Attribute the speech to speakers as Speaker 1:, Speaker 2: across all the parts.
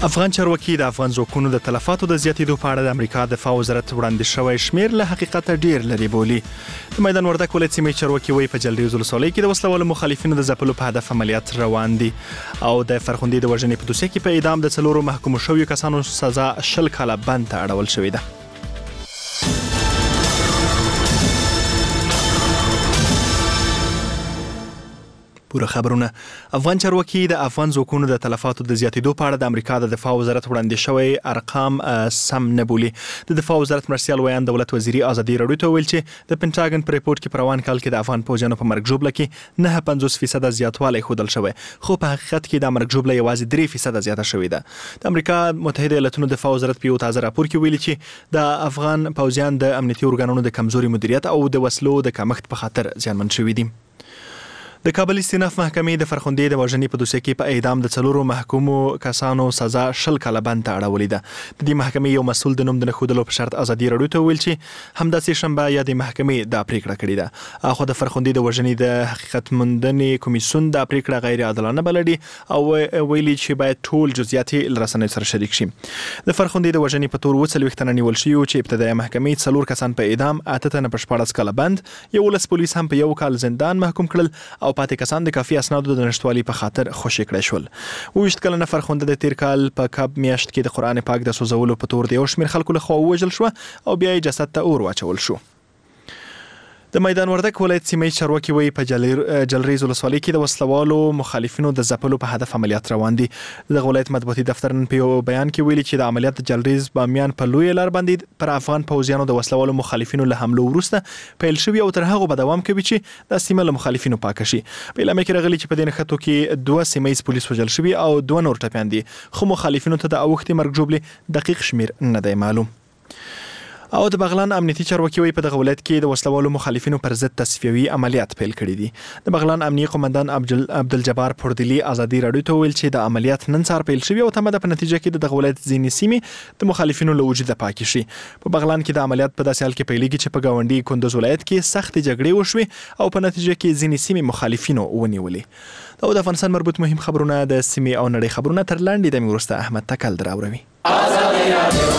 Speaker 1: افغان چارواکي د افغان ځواکونو د تلفاتو د زیاتېدو په اړه د امریکا دفاع وزارت وړاندې شوی شمیر له حقیقت ډیر لري بولي. د میدان وردک ولایت سیمې چارواکي وایي په جلریز ولسوالۍ کې د وسلوالو مخالفینو د ځپلو په هدف عملیات روان دي او د فرخندې د وژنې په دوسیه کې په اعدام د 4 محکوم شویو کسانو سزا 20 کاله بند ته اړول شوې ده. پوره خبرونه. افغان چارواکي د افغان ځواکونو د تلفاتو د زیاتېدو په اړه د امریکا د دفاع وزارت وړاندې شوی ارقام سم نه بولي. د دفاع وزارت مرسیال ویان دولت وزیري ازادي راډیو ته ویل چې د پینټاګن په ریپورت کې په روان کال کې د افغان پوځیانو په مرګ ژوبله کې 9.50% زیاتوالی ښودل شوی، خو په حقیقت کې د مرګ ژوبله یوازې 3% زیاته شوې ده. د امریکا متحده ایالاتونو دفاع وزارت په یو تازه راپور کې ویلي چې د افغان پوځیان د امنیتي ارګانونو د کمزوري مدیریت او د وسلو د کمښت په خاطر زیانمن شوي دي. د کابل استیناف محکمې د فرخندې د وژنې په دوسیه کې په اعدام د 4 محکومو کسانو سزا 20 کاله بند ته اړولې ده. د دې محکمې یو مسؤل د نوم د نښودلو په شرط ازادي راډیو ته ویل چې همداسې شنبه یا د محکمې دا پریکړه کړې ده. اخو د فرخندې د وژنې د حقیقت موندنې کمیسیون دا پریکړه غیر عادلانه بللې او ویلي چې باید ټول جزئیات له رسنیو سره شریک شي. د فرخندې د وژنې په تور 40 تنه نیول شوي چې ابتدایي محکمې 4 کسان په اعدام، 8 تنه په 14 کاله بند، 11 پولیس هم په 1 کال زندان محکوم کړل او پاتې کسان د کافي اسنادو د نشټوالي په خاطر خوشي کړی شول. 20 کلنه فرخنده د تیر کال په کب میاشت کې د قرآن پاک د سوزولو په تور د یو شمېر خلکو لخوا ووژل شو او بیا یې جسد ته اور واچول شو. د میدان وردک ولایت سیمې چارواکي وایي په جلریز ولسوالۍ کې د وسلوالو مخالفینو د ځپلو په هدف عملیات روان دي. د ولایت مطبوعاتي دفتر نن په یو بیان کې ویلي چې د عملیات د جلریز بامیان په لوی لار باندې پر افغان پوځیانو د وسلوالو مخالفینو له حملو وروسته پیل شوی او تر هغه به دوام کوي چې د سیمه له مخالفینو پاک شي. په اعلامیه کې راغلي چې په دې نښتو کې 2 سیمې پولیس وژل شوي او 2 نور ټپیان دي، خو مخالفینو ته د اوښتې مرګ ژوبلې دقیق شمیر نه دی معلوم. او د بغلان امنیتي چارواکي وایي په دغه ولایت کې د وسلوالو مخالفینو پر ضد تصفیوي عملیات پیل کړي دي. د بغلان امنیه قومندان عبدالجبار پردلی ازادي راډیو ته ویل چې د عملیات نن سهار پیل شوي او تمه ده په نتیجه کې دغه ولایت ځینې سیمې د مخالفینو له وجوده پاکې شي. په بغلان کې د عملیات په داسې حال کې پیلېږي چې په ګاونډي کندوز ولایت کې سختې جګړې وشوې او په نتیجه کې ځینې سیمې مخالفینو ونیولې. او د افغانستان مربوط مهم خبرونه د سیمې او نړۍ خبرونه تر لاندې د وروسته احمد تکل دراوروي.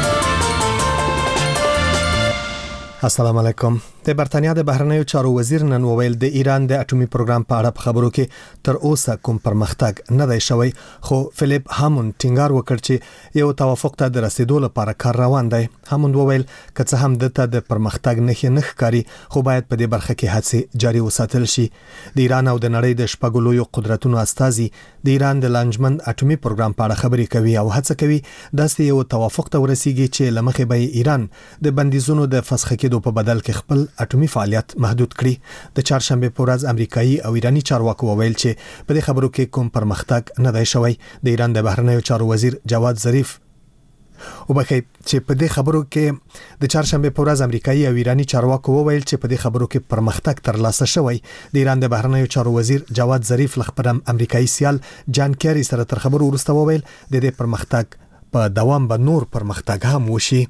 Speaker 2: السلام علیکم. د برتانیا د بهرنیو چارو وزیر نن وویل د ایران د اټومي پروګرام په اړه په خبرو کې تر اوسه کوم پرمختګ نه دی شوی، خو فلیپ هاموند ټینګار وکړ چې یو توافق ته د رسیدو لپاره کار روان دی. هاموند وویل که څه هم دته د پرمختګ نښې نه ښکاري، خو باید په دې برخه کې هڅې جاري وساتل شي. د ایران او د نړۍ د شپږو لویو قدرتونو استازي د ایران د لانجمن اټومي پروګرام په اړه خبرې کوي او هڅه کوي داسې یو توافق ته ورسیږي چې لمخې به ایران د بندیزونو د فسخ کېدو په بدل کې خپل اټومي فعالیت محدود کړي. د چهارشنبه په ورځ امریکایي او ایرانی چارواکو وویل چې په دې خبرو کې کوم پرمختګ نه دی شوی. د ایران د بهرنیو چارو وزیر جواد ظریف وبخي چې په دې خبرو کې د چهارشنبه په ورځ امریکایي او ایرانی چارواکو وویل چې په دې خبرو کې پرمختګ ترلاسه شوی. د ایران د بهرنیو چارو وزیر جواد ظریف خپل امریکایي سیال جان کیری سره تر خبرو وروسته وویل د دې پرمختګ په دوام به نور پرمختګ هم وشي.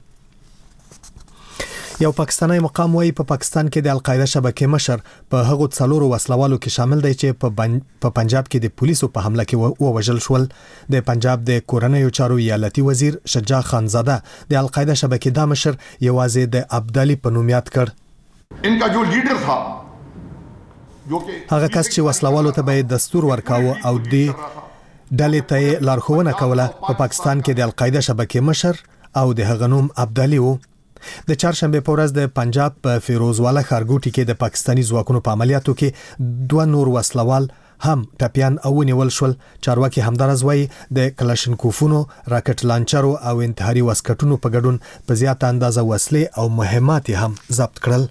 Speaker 2: یو پاکستانی مقام وایي په پاکستان کې د القاعده شبکې مشر په هغو 4 وسلوالو کې شامل دی چې په پنجاب کې د پولیسو په حمله کې ووژل شول. د پنجاب د کورنیو چارو ایالتي وزیر شجاع خانزاده د القاعده شبکې د مشر یوازې د عبدالي په نوم یاد کړ.
Speaker 3: انکا جو لیډر تھا
Speaker 2: هغه کس چې وسلوالو ته به دستور ورکاوه او د ډلې ته لارښوونه کوله په پاکستان کې د القاعده شبکې مشر او د هغه نوم عبدالي و. د چهارشنبه په ورځ د پنجاب په فیروزواله ښارګوټي کې د پاکستانی ځواکونو په عملیاتو کې 2 نور وسلوال هم ټپیان او ونیول شول. چارواکي همدارز وایي د کلاشینکوفونو، راکټ لانچرو او انتحاري وسکټونو په ګډون په زیاته اندازه وسلې او مهمات هم ضبط کړل.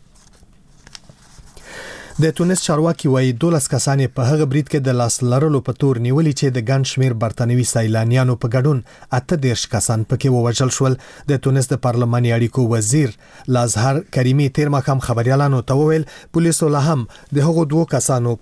Speaker 2: د تونس چارواکي وایي 12 کسان په هغه برید کې د لاس لرلو په تور نیولي چې د ګڼ شمیر برتانوي سیلانیانو په ګډون 18 کسان پکې ووژل شول. د تونس د پارلماني اړیکو وزیر لازهر کریمي تیر ماښام خبريالانو ته وویل پولیسو له هم د هغو 2 کسانو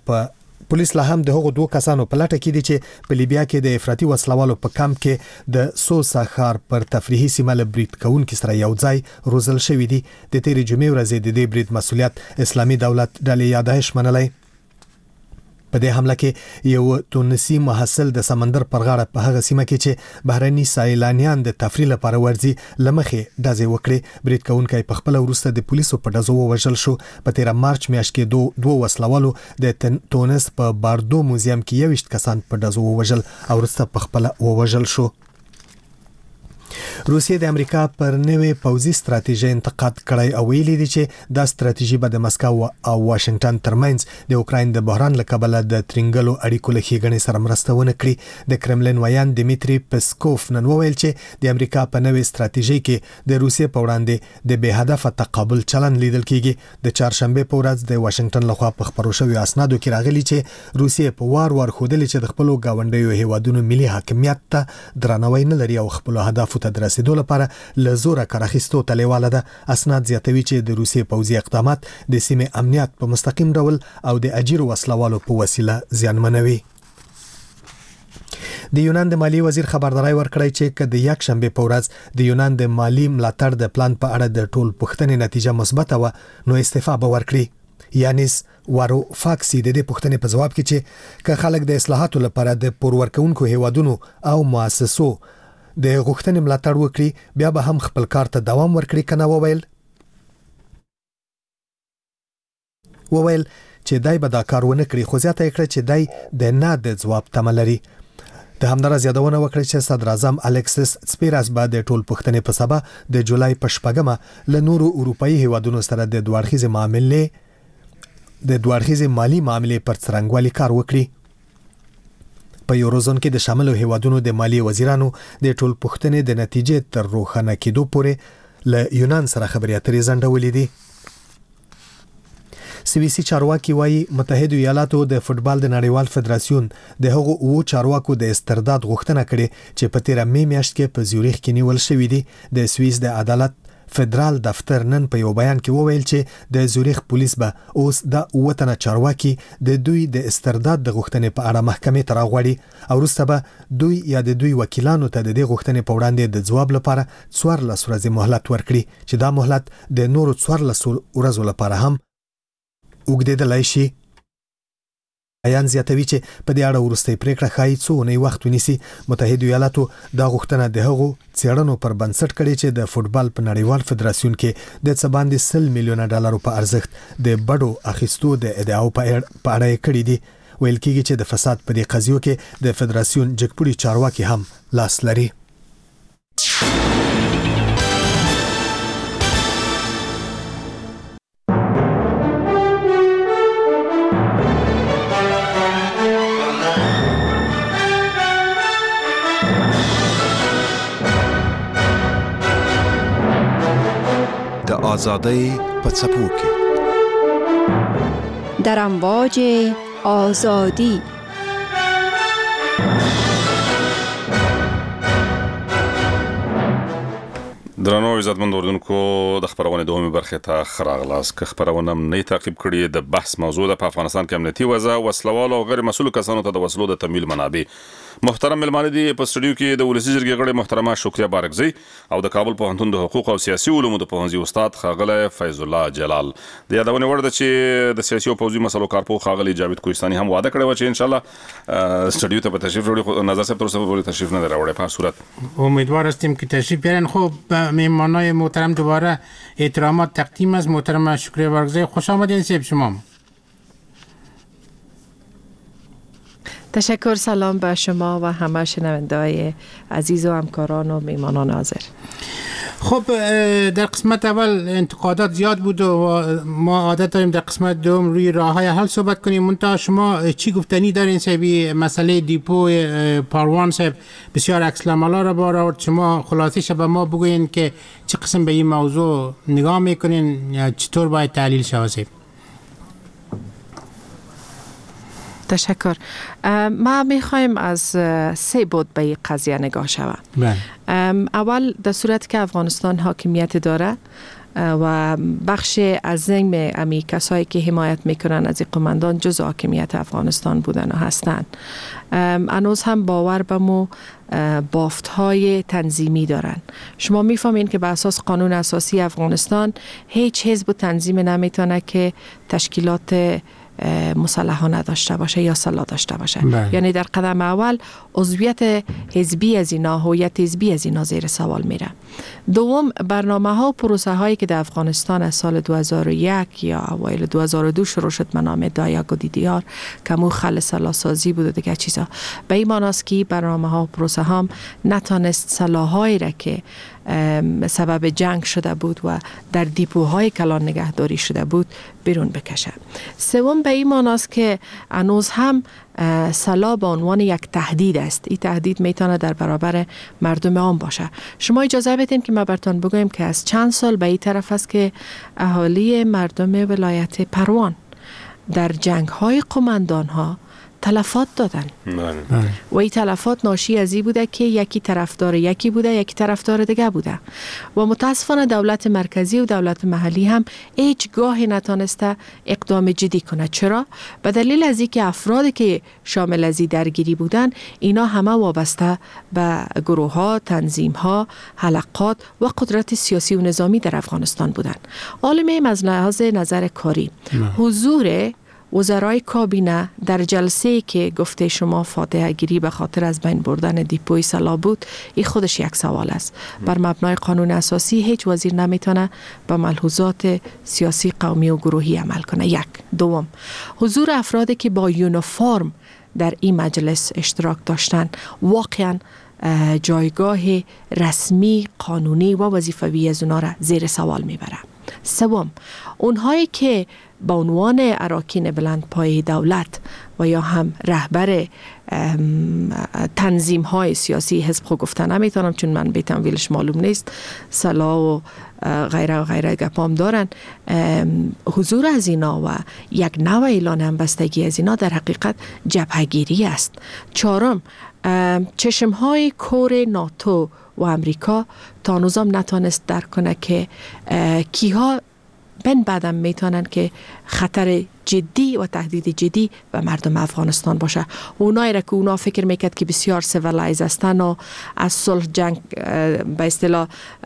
Speaker 2: په لټه کې دي چې په لیبیا کې د افراطي وسلوالو په کمپ کې د سوسا ښار پر تفریحي سیمه له برید کوونکو سره یو ځای روزل شوی دي. د تیرې جمعې ورځې د دې برید مسؤلیت اسلامي دولت ډلې یادایش منلای. په دې حمله کې یو تونسي محصل د سمندر پر غاړه په هغه سیمه کې چې بهرني سایلانیان د تفریح لپاره ورځي لمخې دازې وکړي. برید کوونکی په خپل وروسته د پولیسو په ډزو وژل شو. په 13 مارچ میاشت کې دوه وسلوالو د تونس په باردو موزیم کې 21 کسان په ډزو وژل او وروسته په خپل وژل شو. روسیه د امریکا پر نوې پوځي ستراتیژي انتقاد کړی او ویلي دی چې دا ستراتیژي به د مسکو او واشنگټن ترمنځ د اوکراین د بحران لکبله د ترنګلو اړیکو له ښېګڼې سره مرسته ونه کړي. د کرملین ویان دمیتری پسکوف نن وویل چې د امریکا په نوې ستراتیژي کې د روسیې په وړاندې د بې هدفه تقابل چلن لیدل کیږي. د چهارشنبه په ورځ د واشنگټن لخوا په خبرو شویو اسنادو کې راغلي چې روسیې په وار ښودلې چې د خپل ګاونډیو هیوادونو ملي حاکمیت ته درناوی نه لري او خپل هدفو ته رسیدو لپاره له زوره کار اخیستو ته لیواله ده. اسناد زیاتوي چې د روسیې پوځي اقدامات د سیمې امنیت په مستقیم ډول او د اجیرو وسلوالو په وسیله زیانمنوي. د یونان د مالی وزیر خبرداري ورکړی چې کله یک شنبه په ورځ د یونان د مالی ملاتړ د پلان په اړه د ټول پوښتنې نتیجه مثبته و نو استعفا به ورکړي. یانیس وارو فاکسی د دې پوښتنې په جواب کې چې که خلک د اصلاحاتو لپاره د پورورکونکو هیوادونو او مؤسسو د غوښتنې ملاتړ وکړي بیا به هم خپل کار ته دوام ورکړي. کنه وویل چې دای به دا کار ونه کړي خو زیاته کړه چې دای د نه د جواب تمه لري. د همدارس یادونه وکړه چې صدر اعظم الکسیس سپیراس به د ټول پوښتنې په سبا د جولای په 8مه له نورو اروپאי هیوادونو سره د دوړخیزه مالی معاملې پر څرنګوالي کار وکړي. په یوروزون کې د شامل هیوادونو د مالی وزیرانو د ټول پوښتنې د نتیجې تر روښانه کېدو پورې له یونان سره خبرې اترې ځنډولې دي. سویسي چارواکي وایي متحده ایالاتو د فوتبال د نړیوال فدراسیون د هغو چارواکو د استرداد غوښتنه کړې چې په 13 مې میاشت کې په زیوریخ کې نیول شوې دي. د سویس د عدالت فدرال دفتر نن په یو بیان کې وویل چې د زوریخ پولیس به اوس د وطن چارواکي د دوی د استرداد د غوښتنې په اړه محکمې ته راغواړي او وروسته به دوی یا د دوی وکیلانو ته د دې غوښتنې په وړاندې د ځواب لپاره 14 ورځې مهلت ورکړي چې دا مهلت د نورو 14 ورځو لپاره هم اوږدېدلی شي. ایان زیاتوي چې په دې اړه وروستۍ پریکړه ښایي څو اونۍ وخت ونیسي. متحده ایالاتو دا غوښتنه د هغو څېړنو پر بنسټ کړې چې د فوتبال په نړیوال فدراسیون کې د څه باندې $100 میلیونه په ارزښت د بډو اخیستو د ادعاو په اړه کړې دي. ویل کېږي چې د فساد په دې قضیو کې د فدراسیون جګپوړي چارواکي هم لاس لري.
Speaker 4: آزادی په څپو کې
Speaker 5: در امواج آزادی
Speaker 6: درنو عزتمند اوردونکو د خبرونه دومره برخه ته خراغلاس که خبرونه نه تعقیب کړی د بحث موضوع د افغانستان کې امنیتي وضع وسلوال او غیر مسؤل کسانو ته د وسلو د تمویل منابع. محترم ملمانه دي په سټډیو کې د ولسی جرګې غړي محترمه شکریا بارکزی او د کابل پوهنتون د حقوق او سیاسي علومو د پوهنځي استاد خاغله فیض الله جلال. د یادونه ورده چې د سیاسي او پوځي مسلو کارپو خاغلی جاوید کوهستاني هم وعده کړی و چې ان شاء الله سټډیو ته په تشریف وروړي. نظر صاحب تر اوسه په تشریف نه راوړي. په صورت
Speaker 7: امیدوار هستیم که تشریف بیارن. خب مهمانای محترم دوباره احترامات تقدیم از محترم شکریا بارکزی. خوش آمدین صاحب شما.
Speaker 8: تشکر. سلام به شما و همه شنونده‌های عزیز و همکاران و میهمانان حاضر.
Speaker 7: خب در قسمت اول انتقادات زیاد بود و ما عادت داریم در قسمت دوم روی راه‌های حل صحبت کنیم. منتها شما چی گفتنی دارین صاحبی مسئله دیپو پاروان صاحب بسیار عکس‌العملا را بار آورد. شما خلاصش به ما بگوین که چه قسم به این موضوع نگاه میکنین یا چطور باید تحلیل شود؟
Speaker 8: تشکر. ما میخوایم از 3 بود به این قضیه نگاه شود. اول در صورت که افغانستان حاکمیت داره و بخش عظیم امی کسایی که حمایت میکنن از قماندان جز حاکمیت افغانستان بودن و هستند، هنوز هم باور به مو بافت‌های تنظیمی دارن. شما میفهمین که به اساس قانون اساسی افغانستان هیچ حزب و تنظیم نمیتونه که تشکیلات مسلحانه داشته باشه یا سلاح داشته باشه. یعنی در قدم اول عضویت حزبی از اینا، هویت حزبی از اینا زیر سوال میره. دوم، برنامه ها و پروسه هایی که در افغانستان از سال 2001 یا اوایل 2002 شروع شد، منام دایاک و دیدیار که مو خل سلاح سازی بود و دیگه چیزا، به این معنی است که برنامه ها و پروسه هم نتانست سلاحایی را که سبب جنگ شده بود و در دیپوهای کلان نگهداری شده بود بیرون بکشه. سوم، به این معنی است که هنوز هم سلاح به عنوان یک تهدید است. این تهدید میتونه در برابر مردم عام باشه. شما اجازه بدین که ما براتون بگویم که از چند سال به این طرف است که اهالی مردم ولایت پروان در جنگ های قومندان ها تلفات دادن. و این تلفات ناشی از این بوده که یکی طرفدار یکی بوده، یکی طرفدار دیگه بوده. و متاسفانه دولت مرکزی و دولت محلی هم هیچگاه نتانسته اقدام جدی کنه. چرا؟ به دلیل از اینکه افرادی که شامل از این درگیری بودن، اینا همه وابسته به گروه ها، تنظیم ها، حلقات و قدرت سیاسی و نظامی در افغانستان بودن. عالم از لحاظ نظر کاری، حضور وزرای کابینه در جلسه که گفته شما فاتحه گیری به خاطر از بین بردن دیپوی سلاح بود، این خودش یک سوال است. بر مبنای قانون اساسی هیچ وزیر نمیتونه به ملحوظات سیاسی، قومی و گروهی عمل کنه. یک. دوم، حضور افرادی که با یونیفرم در این مجلس اشتراک داشتن واقعا جایگاه رسمی، قانونی و وظیفوی از اونا را زیر سوال میبره. سوم، اونهایی که با عنوان اراکین بلند پای دولت و یا هم رهبر تنظیم های سیاسی، حزب خو گفتن نمیتونم چون من به تمویلش معلوم نیست، سلاح و غیره و غیره گپام دارن، حضور از اینا و یک نوع اعلان همبستگی از اینا در حقیقت جبهه‌گیری است. چهارم، چشم های کور ناتو و امریکا تا هنوزم نتانست درک کنه که کیها بن بعدم میتونن که خطر جدی و تهدید جدی به مردم افغانستان باشه. اونایی را که اونا فکر میکرد که بسیار سیویلایز هستن و از صلح جنگ به اصطلاح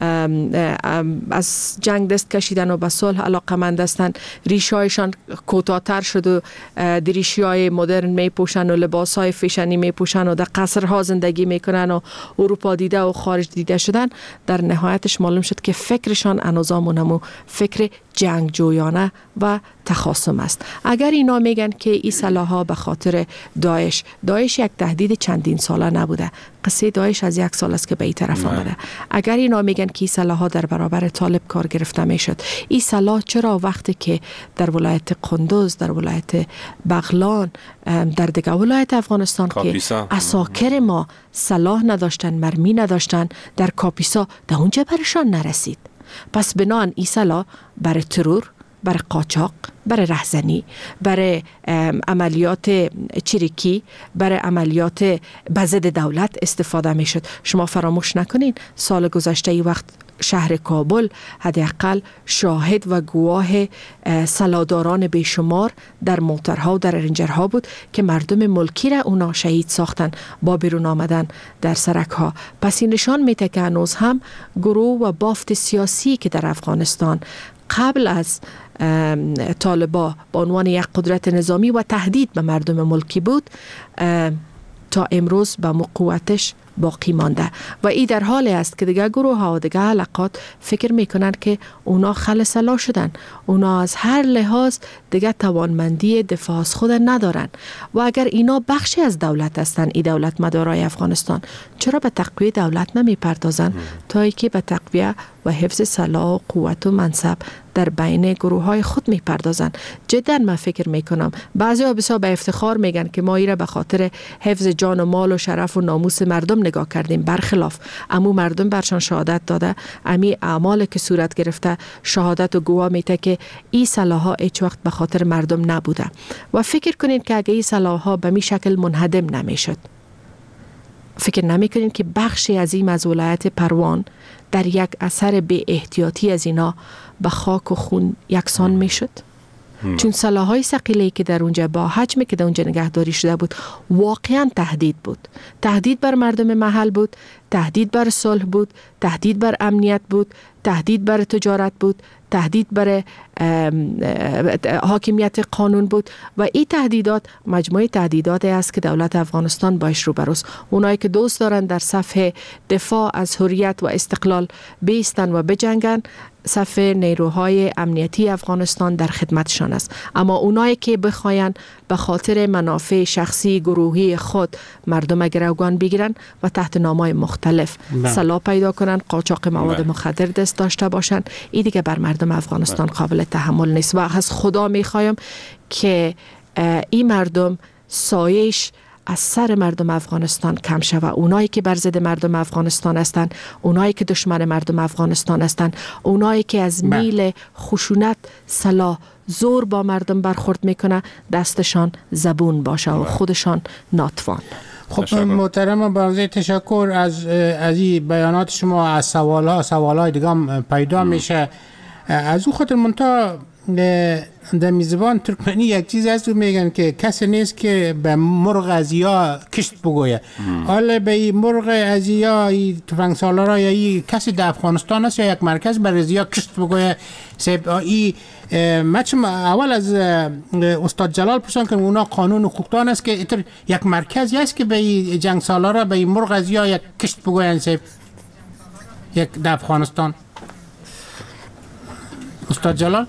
Speaker 8: از جنگ دست کشیدن و به صلح علاقمند هستن، ریشهایشان کوتاه‌تر شد و دریشی‌های مدرن میپوشن و لباس‌های فیشنی میپوشن و در قصرها زندگی میکنن و اروپا دیده و خارج دیده شدن. در نهایتش معلوم شد که فکرشان انوزامونمو فکر جنگ جویانه و تخاصم است. اگر اینا میگن که این سلاح‌ها به خاطر داعش یک تهدید چندین ساله نبوده، قصه داعش از 1 سال است که به این طرف آمده. اگر اینا میگن که این سلاح‌ها در برابر طالب کار گرفته میشد، این سلاح چرا وقتی که در ولایت قندوز، در ولایت بغلان، در دیگه ولایت افغانستان که اساکر ما سلاح نداشتن، مرمی نداشتن، در کاپیسا در اونجا برشان نرسید؟ پس بنان این سلاح برای ترور، برای قاچاق، برای رهزنی، برای عملیات چریکی، برای عملیات بزد دولت استفاده می شد. شما فراموش نکنین سال گذشته ای وقت شهر کابل حداقل شاهد و گواه سلاداران بیشمار در موترها و در رنجرها بود که مردم ملکی را اونا شهید ساختن با بیرون آمدن در سرکها. پس این نشان میده که هنوز هم گروه و بافت سیاسی که در افغانستان قبل از طالبا به عنوان یک قدرت نظامی و تهدید به مردم ملکی بود، تا امروز به قوتش باقی مانده و این در حالی است که دیگه گروه ها و دیگه حلقات فکر میکنن که اونا خل سلاح شدن، اونا از هر لحاظ دیگه توانمندی دفاع از خود ندارن و اگر اینا بخشی از دولت هستن، این دولت مدارای افغانستان، چرا به تقویه دولت نمی پردازن تا اینکه به تقویه و حفظ سلاح و قوت و منصب در بین گروه های خود می پردازن؟ جدا من فکر می کنم بعضی ها بسیار به افتخار میگن که ما ایره به خاطر حفظ جان و مال و شرف و ناموس مردم نگاه کردیم، برخلاف امو مردم برشان شهادت داده، امی اعمال که صورت گرفته شهادت و گواه میته که این سلاح‌ها هیچ وقت به خاطر مردم نبوده و فکر کنید که اگه این سلاح‌ها به می شکل منهدم نمیشد، فکر نمیکنین که بخشی عظیم از ولایت پروان در یک اثر بی احتیاطی از اینا به خاک و خون یکسان میشد؟ چون سلاح‌های ثقیله‌ای که در اونجا با حجمی که در اونجا نگهداری شده بود واقعا تهدید بود، تهدید بر مردم محل بود، تهدید بر صلح بود، تهدید بر امنیت بود، تهدید بر تجارت بود، تهدید بر حاکمیت قانون بود و این تهدیدات مجموعه تهدیداتی است که دولت افغانستان باش روبروست. اونایی که دوست دارن در صف دفاع از حریت و استقلال بیستن و بجنگن، صف نیروهای امنیتی افغانستان در خدمتشان است. اما اونایی که بخواین به خاطر منافع شخصی گروهی خود مردم گروگان بگیرن و تحت نامهای مختلف سلاح پیدا کنن، قاچاق مواد مخدر دست داشته باشن، این دیگه بر مردم افغانستان قابل تحمل نیست و از خدا میخوایم که این مردم سایش از سر مردم افغانستان کم شود. اونایی که بر ضد مردم افغانستان هستند، اونایی که دشمن مردم افغانستان هستند، اونایی که از میل خشونت، سلاح، زور با مردم برخورد میکنه، دستشان زبون باشه و خودشان ناتوان.
Speaker 7: خب محترم بازی تشکر از این بیانات شما. از سوالهای دیگه هم پیدا میشه. از او خاطر منتها در میزبان ترکمنی یک چیز هست و میگن که کسی نیست که به مرغ ازیا کشت بگویه. حالا به این مرغ ازیا تفنگ سالارا یا این کسی در افغانستان است یا یک مرکز بر ازیا کشت بگویه. من اول از استاد جلال پرسان که اونا قانون حقوقدان است که یک مرکزی است که به جنگ سالارا به مرغ ازیا یک کشت بگوین یک در افغانستان. استاد جلال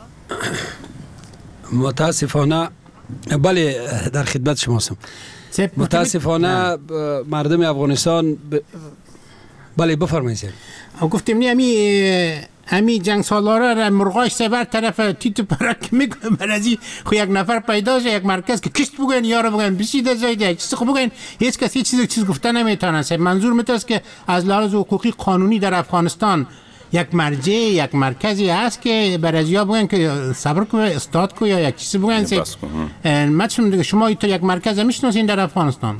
Speaker 4: متاسفانه بله در خدمت شما هستم. متاسفانه مردم افغانستان بله بفرمایید.
Speaker 7: گفتیم نه امی جنگ سالاره را مرغاش سبر طرف تیتو پرک میکنه برازی خو یک نفر پیدا شه یک مرکز که کشت بگن یارو بگن بسیده زایده چیز خو بگن هیچ کسی چیز گفته نمیتونه. منظور میتونه که از لحاظ حقوقی قانونی در افغانستان یک مرجع یک مرکزی هست که برازیا بگن که صبر کو استاد کو یا یک چیزی بگن مثلا دیگه شما تو یک مرکز میشناسین در افغانستان؟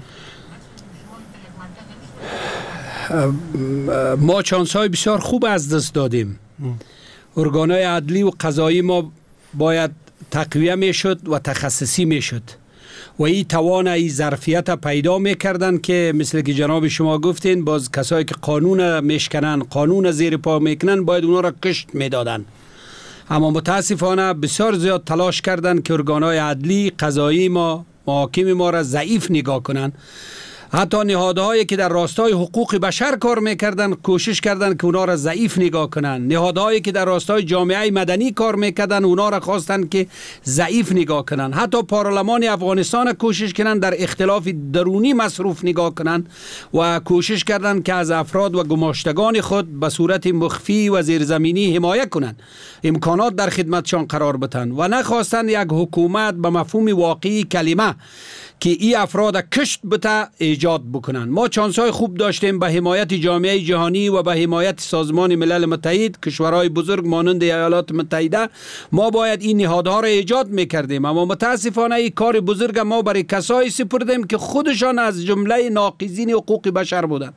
Speaker 4: ما چانس‌های بسیار خوب از دست دادیم. ارگان‌های عدلی و قضایی ما باید تقویه میشد و تخصصی میشد و این توان این ظرفیت پیدا میکردن که مثل که جناب شما گفتین باز کسایی که قانون میشکنن قانون زیر پا میکنن باید اونا را کشت میدادن. اما متاسفانه بسیار زیاد تلاش کردن که ارگان‌های عدلی قضایی ما محاکم ما را ضعیف نگاه کنن. حتی نهادهایی که در راستای حقوق بشر کار میکردن کوشش کردن که اونا را ضعیف نگاه کنن. نهادهایی که در راستای جامعه مدنی کار میکردن اونا را خواستن که ضعیف نگاه کنن. حتی پارلمان افغانستان کوشش کردن در اختلاف درونی مصروف نگاه کنن و کوشش کردن که از افراد و گماشتگان خود به صورت مخفی و زیرزمینی حمایت کنن، امکانات در خدمتشان قرار بدن و نخواستن یک حکومت به مفهوم واقعی کلمه که این افراد کشت بته ایجاد بکنن. ما چانس‌های خوب داشتیم به حمایت جامعه جهانی و به حمایت سازمان ملل متحد، کشورهای بزرگ مانند ایالات متحده. ما باید این نهادها را ایجاد میکردیم، اما متاسفانه این کار بزرگ ما برای کسایی سپردیم که خودشان از جمله ناقضین حقوق بشر بودند.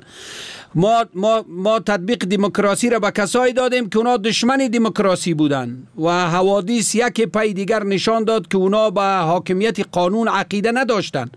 Speaker 4: ما تطبیق دموکراسی را به کسایی دادیم که اونا دشمن دموکراسی بودن و حوادث یک پی دیگر نشان داد که اونا به حاکمیت قانون عقیده نداشتن.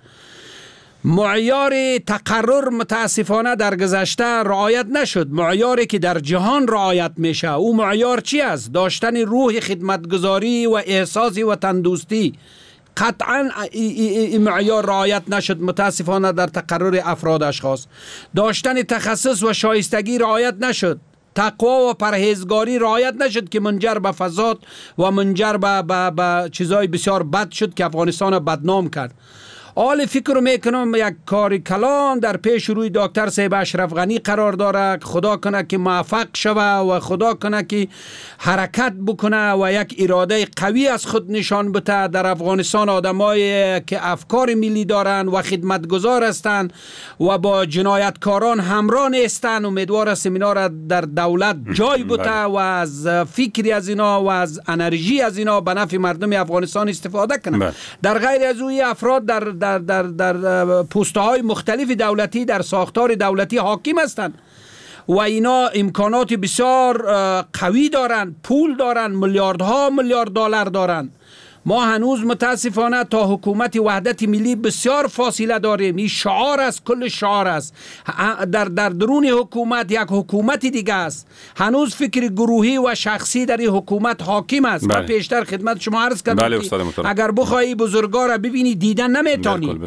Speaker 4: معیار تقرر متاسفانه در گذشته رعایت نشد. معیاری که در جهان رعایت میشه او معیار چی است؟ داشتن روح خدمتگزاری و احساس وطن دوستی. قطعا این معیار رعایت نشد متاسفانه در تقرر افراد اشخاص. داشتن تخصص و شایستگی رعایت نشد. تقوا و پرهیزگاری رعایت نشد که منجر به فساد و منجر به چیزای بسیار بد شد که افغانستان بدنام کرد. حال فکر میکنم یک کار کلان در پیش روی دکتر صاحب اشرف غنی قرار داره. خدا کنه که موفق شوه و خدا کنه که حرکت بکنه و یک اراده قوی از خود نشان بده. در افغانستان آدمایی که افکار ملی دارن و خدمتگزار هستند و با جنایتکاران همراه نیستند، امیدوار است اینا را در دولت جای بده و از فکری از اینا و از انرژی از اینا به نفع مردم افغانستان استفاده کنند. در غیر از اون افراد در پست‌های مختلف دولتی در ساختار دولتی حاکم هستند و اینا امکانات بسیار قوی دارن، پول دارن، میلیاردها میلیارد دلار دارن ما هنوز متاسفانه تا حکومت وحدت ملی بسیار فاصله داریم. این شعار است، کل شعار است. در درون حکومت یک حکومت دیگه است. هنوز فکر گروهی و شخصی در این حکومت حاکم است. من پیشتر خدمت شما عرض کردم اگر بخوای بزرگا را ببینی دیدن نمیتونی.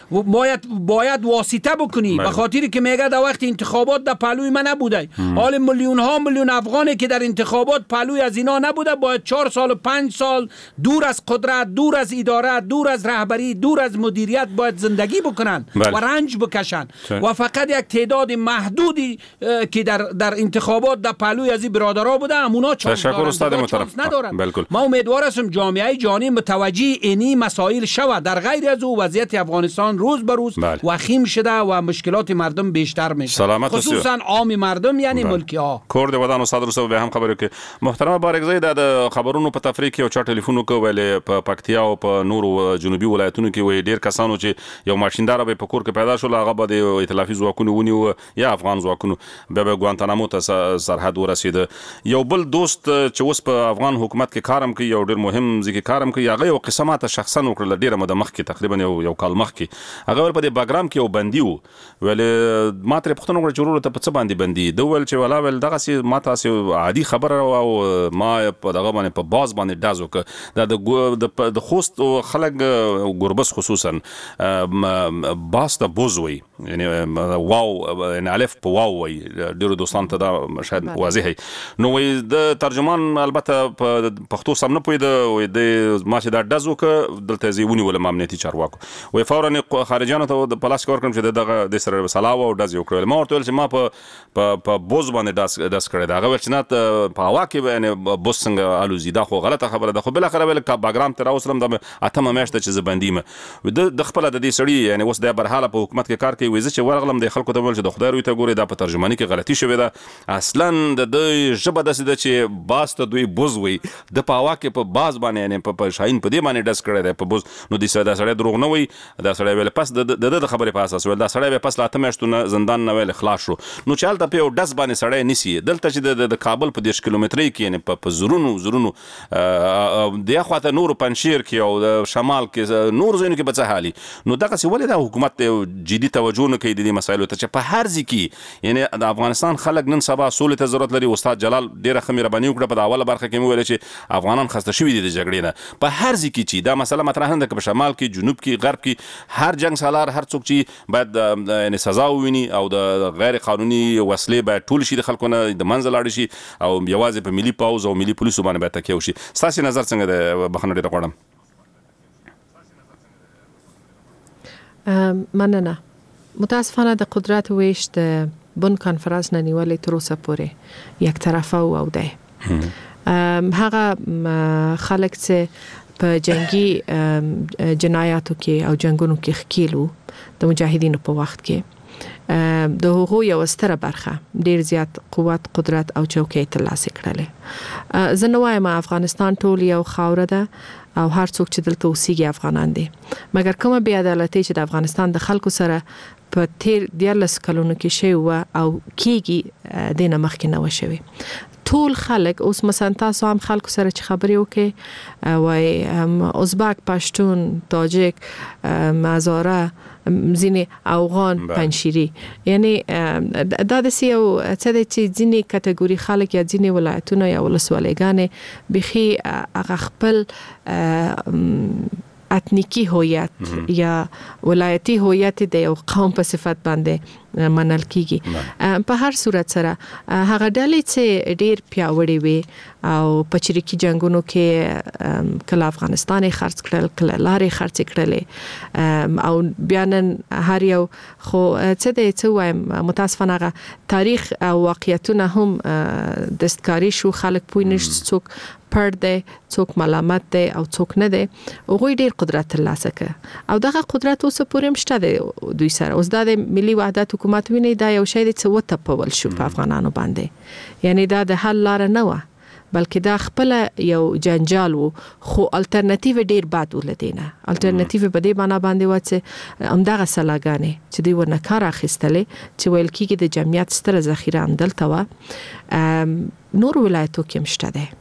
Speaker 4: باید واسطه بکنی، به خاطری که میگه در وقت انتخابات در پهلوی من نبوده. حال میلیون ها میلیون افغانی که در انتخابات پهلوی از اینا نبوده باید 4 سال و 5 سال دور از قدرت، دور از اداره، دور از رهبری، دور از مدیریت باید زندگی بکنن و رنج بکشن و فقط یک تعداد محدودی که در انتخابات در پهلوی از این برادرها بوده همونا چانس ندارن. ما امیدوار هستم جامعه جهانی متوجه اینی مسائل شود. در غیر از او وضعیت افغانستان روز به روز وخیم شده و مشکلات مردم بیشتر میشه، خصوصا عام مردم یعنی ملکی ها.
Speaker 6: کور د ودانو صدر صاحب به هم خبرو کې محترم بارګزی د خبرونو په تفریح کې او چا ټلیفون کو ویلې په پکتیا او په نورو جنوبي ولایتونو کې وې ډیر کسانو چې یو ماشیندار به په کور کې پیدا شول، هغه به د ائتلافي ځواکونو ونیو یا افغان ځواکونو به ګوانتانامو ته سرحد ورسید. یو بل دوست چې اوس په افغان حکومت کې کارم کوي، یو ډیر مهم ځکه کارم کوي، هغه یو قسمه شخصا وکړل ډیره مده مخکې تقریبا یو کال مخکې هغه په بګرام کې یو بندي وو. ولې ما ترې پوښتنه وکړه چې ورور ته په څه باندې بندي؟ دوی ول چې ولا ول دغه سي ما تاسو عادي خبره او ما په دغه باندې په باز باندې داز وک د خوست خلک ګوربس خصوصا باس د بوزوي یعنی واو ان الف په واو وي ډیرو دوستان ته دا شاید واضح هي. نو وي د ترجمان البته په پښتو سم نه پوي د ما چې دا داز وک دلته زیونی ول امنیتي چارواکو وي فورا خارجانو ته د پلاس کور کوم چې دغه د سره سلاو او داز وکړل. ما ورته چې ما په بوز باندې داس کړی دا غوښ نه په هوا کې باندې بوز څنګه الوزي دا خو غلطه خبره ده. خو بل اخر ول باګرام تر اوسلم د اتمه میاشته چې زبندیم د خپل د دې سړی یعنی اوس د برحاله په حکومت کې کار کوي وځي چې ورغلم د خلکو ته ول چې د خدای روي ته ګوري دا په ترجمانی کې غلطي شوې ده. اصلا د ژبه د سده چې باس ته دوی بوزوي د په هوا کې په باز باندې یعنی په شاهین په دې باندې داس کړی دی په بوز. نو د سړی دروغ نه وي، دا سړی ویل پس د خبرې په اساس ویل دا سړی به پس لا اتمه میاشتونه زندان نه ویل خلاص شو. نو چالت په یو داس باندې سړی نسی دلته چې د کابل په 10 کیلومترۍ کې یعنی په زرونو د اخواته نور پنشیر کې او د شمال کې نور زینو کې بچ حالي. نو دغه څه ولې د حکومت جدي توجه نه کوي د دې مسایلو ته چې په هر ځکه یعنی د افغانستان خلک نن سبا سولې ته ضرورت لري. استاد جلال ډیره خمیره باندې وکړه په اوله برخه کې ویل چې افغانان خسته شوي دي د جګړې نه. په هر ځکه چې دا مسله مطرح نه ده په شمال کې، جنوب کې، غرب کې، هر جنگ سالار هر څوک چې باید یعنی سزا وویني او د غیر قانوني وسلې باید ټول شي د خلکو نه د منځ لاړ شي او یوازې په ملي پاوز او ملي پولیسو باندې باید تکیه وشي. ستاسو نظر څنګه ده؟ بخښنه ډیره غواړم.
Speaker 8: مننه. متاسفانه د قدرت ویش د بن کنفرانس نه نیولې تر اوسه پورې یک طرفه او ده هغه خلک چې په جنگي جنایاتو کې او جنگونو کې خکیلو د مجاهدینو په وخت کې د هغو یو ستره برخه ډیر زیات قوت، قدرت او چوکۍ ترلاسه کړل. زه نه وایم افغانستان ټول یو خاوره ده او هر څوک چې دلته اوسېږي افغانان دي، مګر کومه بې عدالتي چې د افغانستان د خلکو سره په تیر 14 کلونو کې شوی و او کېږي د نه مخکې نه و شوی. ټول خلک اوس مثلا تاسو هم خلکو سره چې خبرې وکړي وای ازبک، پشتون، تاجک، هزاره، ځینې افغان، پنشيري، یعنی دا د سیو څه د چې ځینې کټګوري خلک یا ځینې ولایتونه یا ولسوالیګانې بخي هغه خپل اتنیکی هویت یا ولایتي هویت د یو قوم په صفت باندې منل کیږي. په هر صورت سره هغه ډلې چې ډیر پیاوړې وي او په چریکي جنگونو کې کله افغانستان خرڅ کړل، کله لارې خرڅ کړلې او بیا نن هر یو خو څه دی څه وایم متاسفانه هغه تاریخ او واقعیتونه هم دستکاری شو. خلک پوه نشي څوک پړ دی، څوک ملامت دی او څوک نه دی. هغوی ډیر قدرت ترلاسه کړ او دغه قدرت اوس پورې مشته دی دوی سره. اوس دا د ملي وحدت حکومت ویني دا یو شی دی چې وتپول شو په افغانانو باندې، یعنی دا د حل لار نه و بلکې دا خپل یو جنجال وو. خو الټرناتیو ډیر بد ولدینه. الټرناتیو په دې باندې و چې همدغه سلاګانې چې دوی ورنه کار اخیستلې چې ویل کېږي د جمعیت ستره ذخیره هم دلته و نور ولایتو کې مشته ده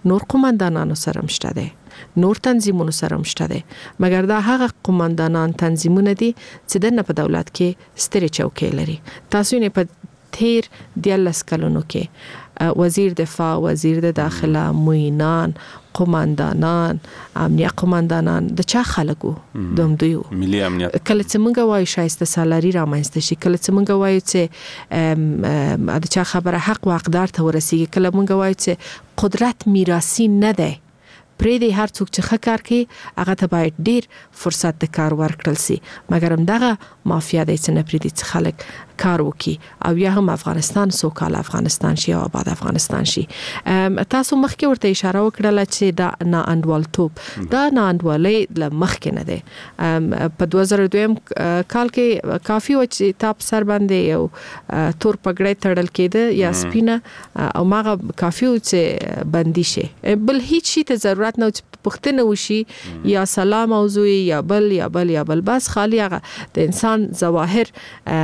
Speaker 8: نور قومندانانو سره مشته دی، نور تنظیمونو سره مشته دی، مګر دا هغه قومندانان تنظیمونه دي چې د په دولت کې سترې چوکۍ لري. تاسو نه په تیر 14 کلونو کې وزیر دفاع، وزیر د داخله، معینان، قومندانان، امنیت قومندانان د چا خلکو دوم دوی
Speaker 6: ملي امنیت.
Speaker 8: کله چې موږ وایو شایسته سالاري رامنځته شي، کله چې موږ وایو چې د چا خبره حق او حقدار ته ورسیږي، کله موږ وایو چې قدرت میراثي نه دی، پرې دی هر څوک چې ښه کار کوي هغه ته باید ډیر فرصت د کار ورکړل شي، مګر همدغه مافیا دی چې نه پرې دي چې خلک کار وکي او یا هم افغانستان سوکاله افغانستان شي او آباد افغانستان شي. تاسو مخکې ورته اشاره وکړه چې دا ناانډوالتوب، دا ناانډوالۍ له مخکې نه دی. په 2002 کال کې کافي و چې تاپ سر باندې یو تور پګړۍ تړل کېده یا سپینه او ماغه کافي و چې بندي شي، بل هیڅ شي ته ضرورت نه چې پښتنه وشي یا سلام موضوع یا بل بس خالی هغه د انسان ظواهر.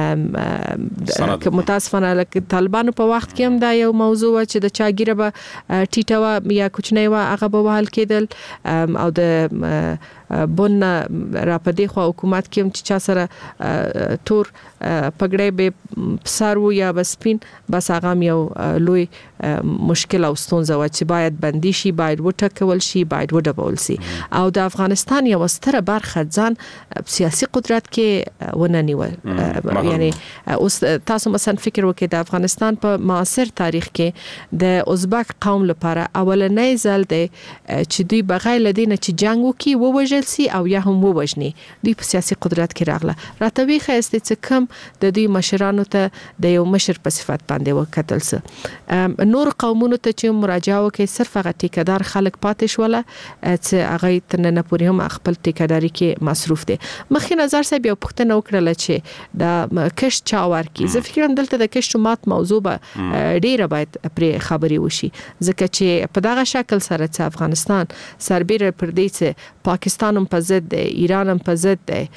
Speaker 8: که متاسفانه لکه طالبانو په وخت کې هم دا یو موضوع چې د چاګیره به ټیټه و یا کوچنی و هغه به وهل کېدل او د بون را پدې خو حکومت کې هم چې چا سره تور پګړې به سر و یا بسپین بس هغه یو لوی مشکل او ستونزه و چې باید بندي شي، باید وټکول شي، باید وډبول شي او د افغانستان یو ستره برخه ځان سیاسي قدرت کې ونه نیول. یعنی اوس تاسو مثلا فکر وکړئ د افغانستان په معاصر تاریخ کې د ازبک قوم لپاره اولنۍ ځل دی چې دوی بغیر لدینه چې جنگ وکي ووجل سي او یا هم ووجني، دوی په سیاسي قدرت کې راغله. راته وی خسته چې کم د دوی مشرانو ته د یو مشر په صفت باندې وکتل سه. نور قومونو ته چې مراجعه وکړي صرف هغه ټیکدار خلک پاتې شول چې هغه تننه پورې هم خپل ټیکداري کې مصروف دي. مخکې نظر صاحب یو پوښتنه وکړه چې د کشت چا ورکی. زه فکر کوم دلته د کشت مات موضوع به ډیره باید پرې خبري وشي، ځکه چې په دغه شکل سره چې افغانستان سربېره پر دې چې پاکستان هم په ضد دی، ایران هم په ضد دی،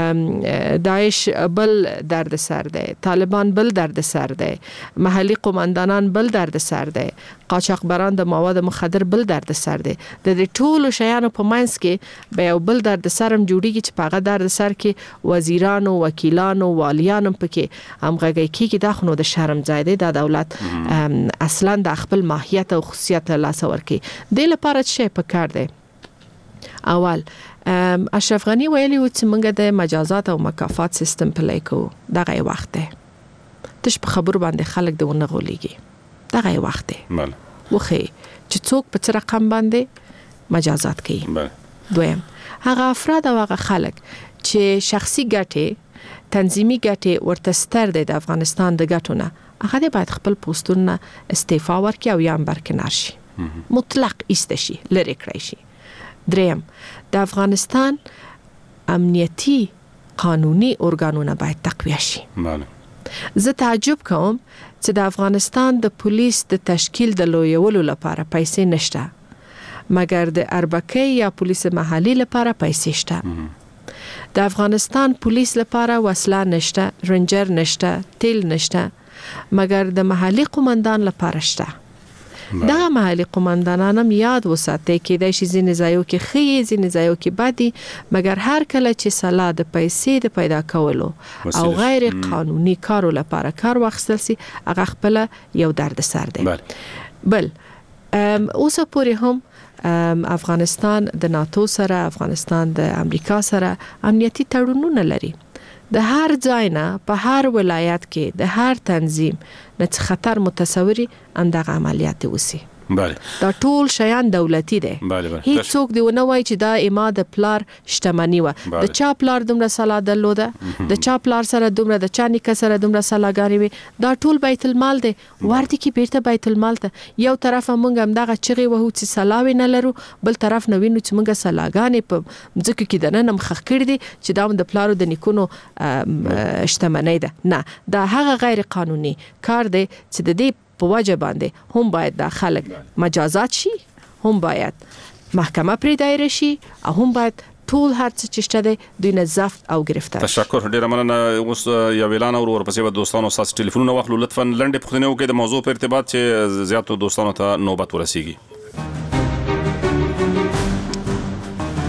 Speaker 8: داعش بل درد سر دی، طالبان بل درد سر دی، محلي قومندانان بل درد سر دی، قاچاقبران د مواد مخدر بل درد سر دی. د دې ټولو شیانو په منځ کې به یو بل درد سر هم جوړیږي چې په هغه درد سر کې وزیرانو، وکیلانو، والیانو پکې هم غږی کېږي. دا خو نو د شرم ځای دی. دا دولت اصلا د خپل ماهیت او خصوصیت له لاسه ورکوي. دې لپاره څه پکار دی؟ اول اشرف غنی ویلی و چې موږ د مجازات او مکافات سیستم پلی کوو. دغه وخت دی تش په خبرو باندې خلک د ونه غولېږي. دغه وخت دی وخی چې څوک په څه رقم باندې مجازات کوي. دویم هغه افراد او هغه خلک چې شخصي ګټې تنظیمي ګټې ورته ستر دي د افغانستان د ګټونه، هغه باید خپل پوسټونه استعفا ورکړي او یا برکنار شي، مطلق ایست شي، لری کړی شي. دریم د افغانستان امنیتی قانوني ارګانونه باید تقویه شي. زه تعجب کوم چې د افغانستان د پولیس د تشکیل د لویولو لپاره پیسې نشته، مګر د اربکی یا پولیس محلي لپاره پیسې شته. د افغانستان پولیس لپاره وسله نشته، رنجر نشته، تیل نشته، مګر د محلي قومندان لپاره شته. دا محلي قومندانان هم یاد وساتئ کېدای شي ځینې ځایو کې ښې ځینې ځایو کې بدي، مګر هر کله چې سلا د پیسې د پیدا کولو او غیر قانوني کارو لپاره کار واخیستل شي هغه خپل یو درد سر دی. بل اوسه پورې هم افغانستان د ناتو سره، افغانستان د امریکا سره امنیتي تړونونه لري. د هر ځای نه په هر ولایت کې د هر تنظیم نه خطر متصوري اندغه عملیات وسی. دا ټول شیان دولتي دي. هیڅ څوک دی ونه وای چې دا اما د پلار شتمنی و، د چا پلار دومره سلا درلوده، د چا پلار سره دومره، د چا نیکه سره دومره سلاګانی وي. دا ټول بیت المال دی، ورته کې بیرته بیت المال ته. یو طرف مونږ هم دغه چغي وهو چې سلاوي نه لرو، بل طرف نو وینو چې مونږه سلاګانی په ځکه کې د نن مخخ کړی دي چې دا د پلارو د نیکونو شتمنی ده. نه، دا هغه غیر قانوني کار دی چې د دې په وجه باندې هم باید د خلک مجازات شي، هم باید محکمه پرې دایره شي، او هم باید ټول هر څه چې شته دی دوی نه ضبط او گرفتار.
Speaker 6: تشکر ډیر مننه. اوس یو اعلان اور ورپسې به دوستانو ساس ټلیفونونه واخلو. لطفا لنډه پوښتنه وکړئ د موضوع په ارتباط چې زیاتو دوستانو ته نوبت ورسیږي.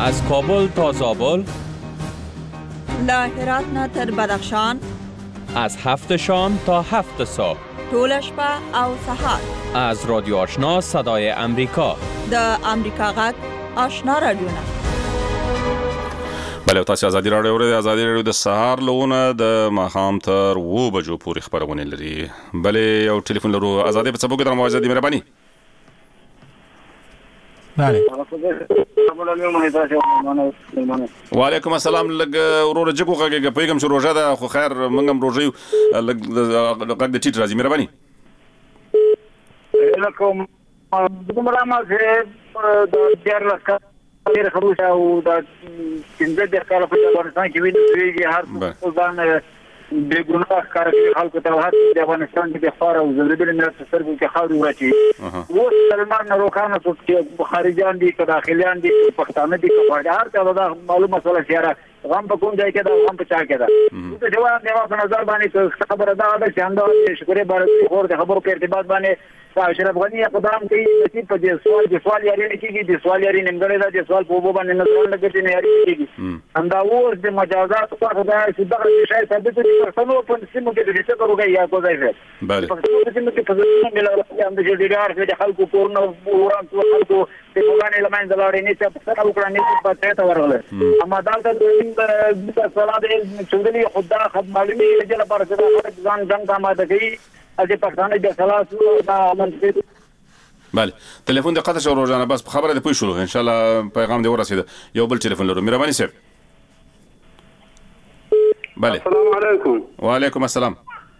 Speaker 9: از کابل تا زابل،
Speaker 10: له هرات نه تر بدخشان،
Speaker 9: از 7 شام تا 7 صبح،
Speaker 10: ټول شپه او سهار.
Speaker 9: از رادیو آشنا صدای امریکا،
Speaker 10: د امریکا غږ آشنا رادیو.
Speaker 6: بله، تاسو ازادي رادیو د ازادي رادیو د سهار لونه د ماښام تر 2 بجو پورې خبرونه لري. بله یو ټلیفون لرو. ازادي په څپو کې درمو ازادي مهرباني.
Speaker 7: بله.
Speaker 6: وعلیکم السلام. لګ ورور جګو غږه پیغام شو روزه ده خو خیر موږ هم روزي لګ غږ د ټیټ راځي مهرباني.
Speaker 11: لکم دومره ما زه د ډیر لکه ډیر خروج او د څنګه د کار په افغانستان کې ویني هر ځان د ګناه کار کوي خلکو ته هر د افغانستان د خار او زړه ملت سره کې خاوري ورچی و سلمان روکانه چې خارجيان دي که داخليان دي پښتانه دي که هر څه دا معلومه مسله سیاره غم په کوم ځای کې دا غم په چا کې دا ته جواب دی په نظر باندې خبره دا ده چې انده شکرې بارے خور د خبرو په ارتباط باندې اشرف غنی اقدام کوي چې په دې سوال یاري نه کیږي د سوال یاري نیمګړی دا د سوال په وبو باندې نظر لګیږي نه یاري کیږي انده اوس د مجازات په اړه دا چې دغه شی ثابت دي پښتنو په سیمو کې د څه کوي یا کوی ځای
Speaker 6: بله
Speaker 11: په سیمو کې په ځینو ملي هم د جډیګار کې د خلکو کورونه وران څو خلکو په وګړي لمن زلاړې نه چې په څه وکړه نه په څه تا ورغله اما دا د صلاح د چندلي خدا خد معلومي لږه لپاره چې ځان څنګه آماده کوي از پښتانه د سلاسو دا عمل کوي.
Speaker 6: بله ټلیفون د قطع شو روزانه بس خبره ده پوه شو ان شاء الله پیغام دی ورسید. یو بل ټلیفون لرو مهرباني صاحب. بله
Speaker 12: السلام علیکم.
Speaker 6: وعلیکم السلام.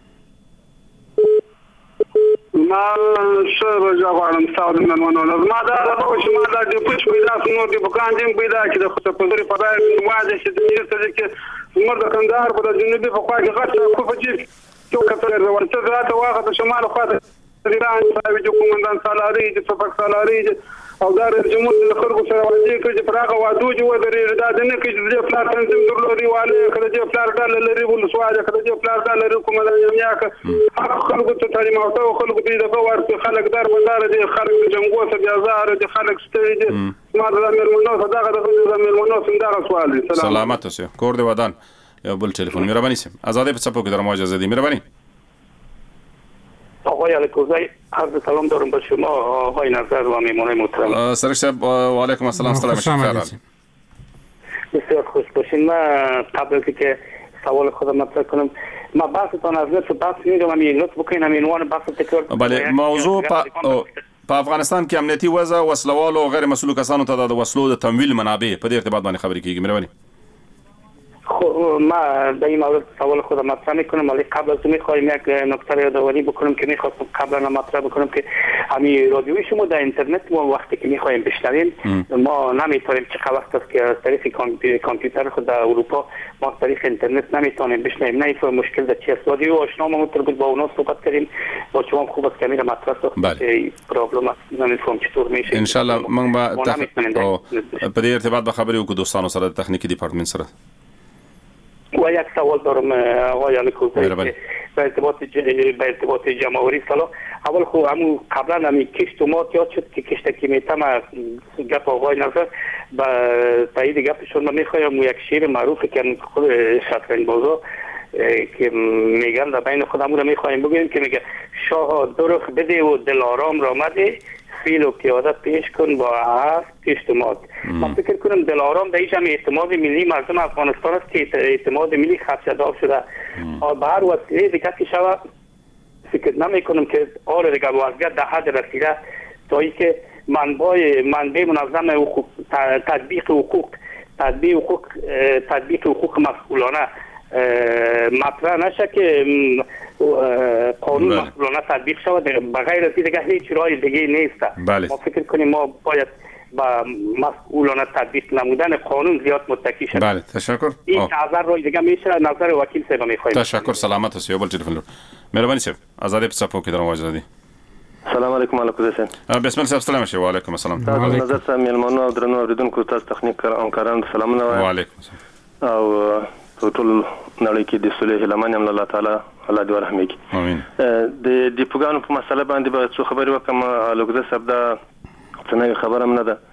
Speaker 12: ما شو جوابم تاسو نن ونه ما دا چې ما دا د پښ پیدا نو د بوکان دیم پیدا چې د خپل پندري په ځای واځي چې د یو څه کې موږ د کندهار په جنوبي په خوا کې غټه کوفه چې تو کتل ورته راته واغه د شمال خواته ایران صاحب د کومندان سالاري د صفق سالاري او دا د جمهور د خلکو سره واځي چې پراغه وادو جو درې دا د نه کې د پلان تنظیم درلوري والے کله چې پلان ډال لري ول سواده کله چې پلان ډال لري کومندان یمیا خلکو ته تعلیم او خلکو دې د ورته خلک دار بازار دي خلک د جنگو څخه بازار دي خلک ستړي دي ما د مېرمنو صداقت د مېرمنو څنګه سوال دي.
Speaker 6: سلامت اوسه کور دی ودان. یو بل ټلیفون مهرباني سم. ازادي په څپو کې درمو اجازه دي مهرباني.
Speaker 12: آقای الکوزی عرض سلام دارم به شما آقای نظر و میمانه محترم.
Speaker 6: سرش صاحب و علیکم السلام. سلام شکر.
Speaker 12: بسیار خوش باشین. من قبل از که سوال خودم مطرح کنم ما بحثتان از لطف بحث میگم من لطف بکنین عنوان بحث تکرار.
Speaker 6: بله موضوع په افغانستان کې امنیتي وضع وسلوال او غیر مسؤل کسانو ته د وسلو د تمویل منابع په دې ارتباط باندې خبرې کیږي مهرباني.
Speaker 12: ما در این مورد سوال خودم مطرح میکنم ولی قبل از میخوایم یک نکته یادآوری بکنم که میخواستم قبلا مطرح بکنم که همین رادیوی شما در اینترنت ما وقتی که میخوایم بشنویم ما نمیتونیم چه وقت است که از طریق کامپیوتر خود در اروپا ما از طریق اینترنت نمیتونیم بشنویم. نمیفهم مشکل در چی است. رادیو آشنا ما متربط با اونا صحبت کردیم با شما خوب است که میره مطرح است که پرابلم است نمیفهم چطور میشه
Speaker 6: ان شاء الله من په دې ارتباط به خبرې وکړو دوستانو سره د تخنیکی ډیپارتمنت سره.
Speaker 12: و یک سوال دارم آقای الکوزی به ارتباط جمهوری سلام. اول خو همون قبلا همین کشت و مات یاد شد که کشت که میتم گپ آقای نظر با تایید گپشون من میخوایم یک شعر معروفی که خود شطرنج بازا که میگن در بین خودمون رو میخوایم بگیم که میگه شاه درخ بده و دل آرام را مده فیل و پیاده پیش کن با هفت اجتماع. من فکر کنم دلارام در اینجا اعتماد ملی مردم افغانستان است که اعتماد ملی خدشه‌دار شده. به هر وسیله دیگه که شود فکر نمی کنم که آل دیگه وضعیت در حد رسیده تا اینکه منبع منظم حقوق تطبیق حقوق مسئولانه مطرح نشه که قانون مسئولانه تطبیق شود. بغیر از دیگه هیچ راه دیگه نیست. ما فکر کنیم ما باید با مسئولانه تطبیق نمودن قانون زیاد متکی شد.
Speaker 6: بله تشکر.
Speaker 12: این نظر راه دیگه میشه نظر وکیل صاحب میخوایم.
Speaker 6: تشکر سلامت هستی. بل تلفن مهربانی صاحب آزادی پسپو کی درو واجدی.
Speaker 13: سلام علیکم علیکم حسین.
Speaker 6: بسم الله السلام علیکم و علیکم السلام.
Speaker 13: نظر سم میلمانو او درنو اوریدونکو تاسو تخنیک همکارانو سلامونه
Speaker 6: و علیکم السلام.
Speaker 13: او ټول نړۍ کې د صلح لمن هم الله تعالی الله دې ورحمه کوي.
Speaker 6: امين.
Speaker 13: د ډیپوګانو په مسله باندې به څه خبرې وکم لوګزه صاحب دا څنګه خبره نه ده.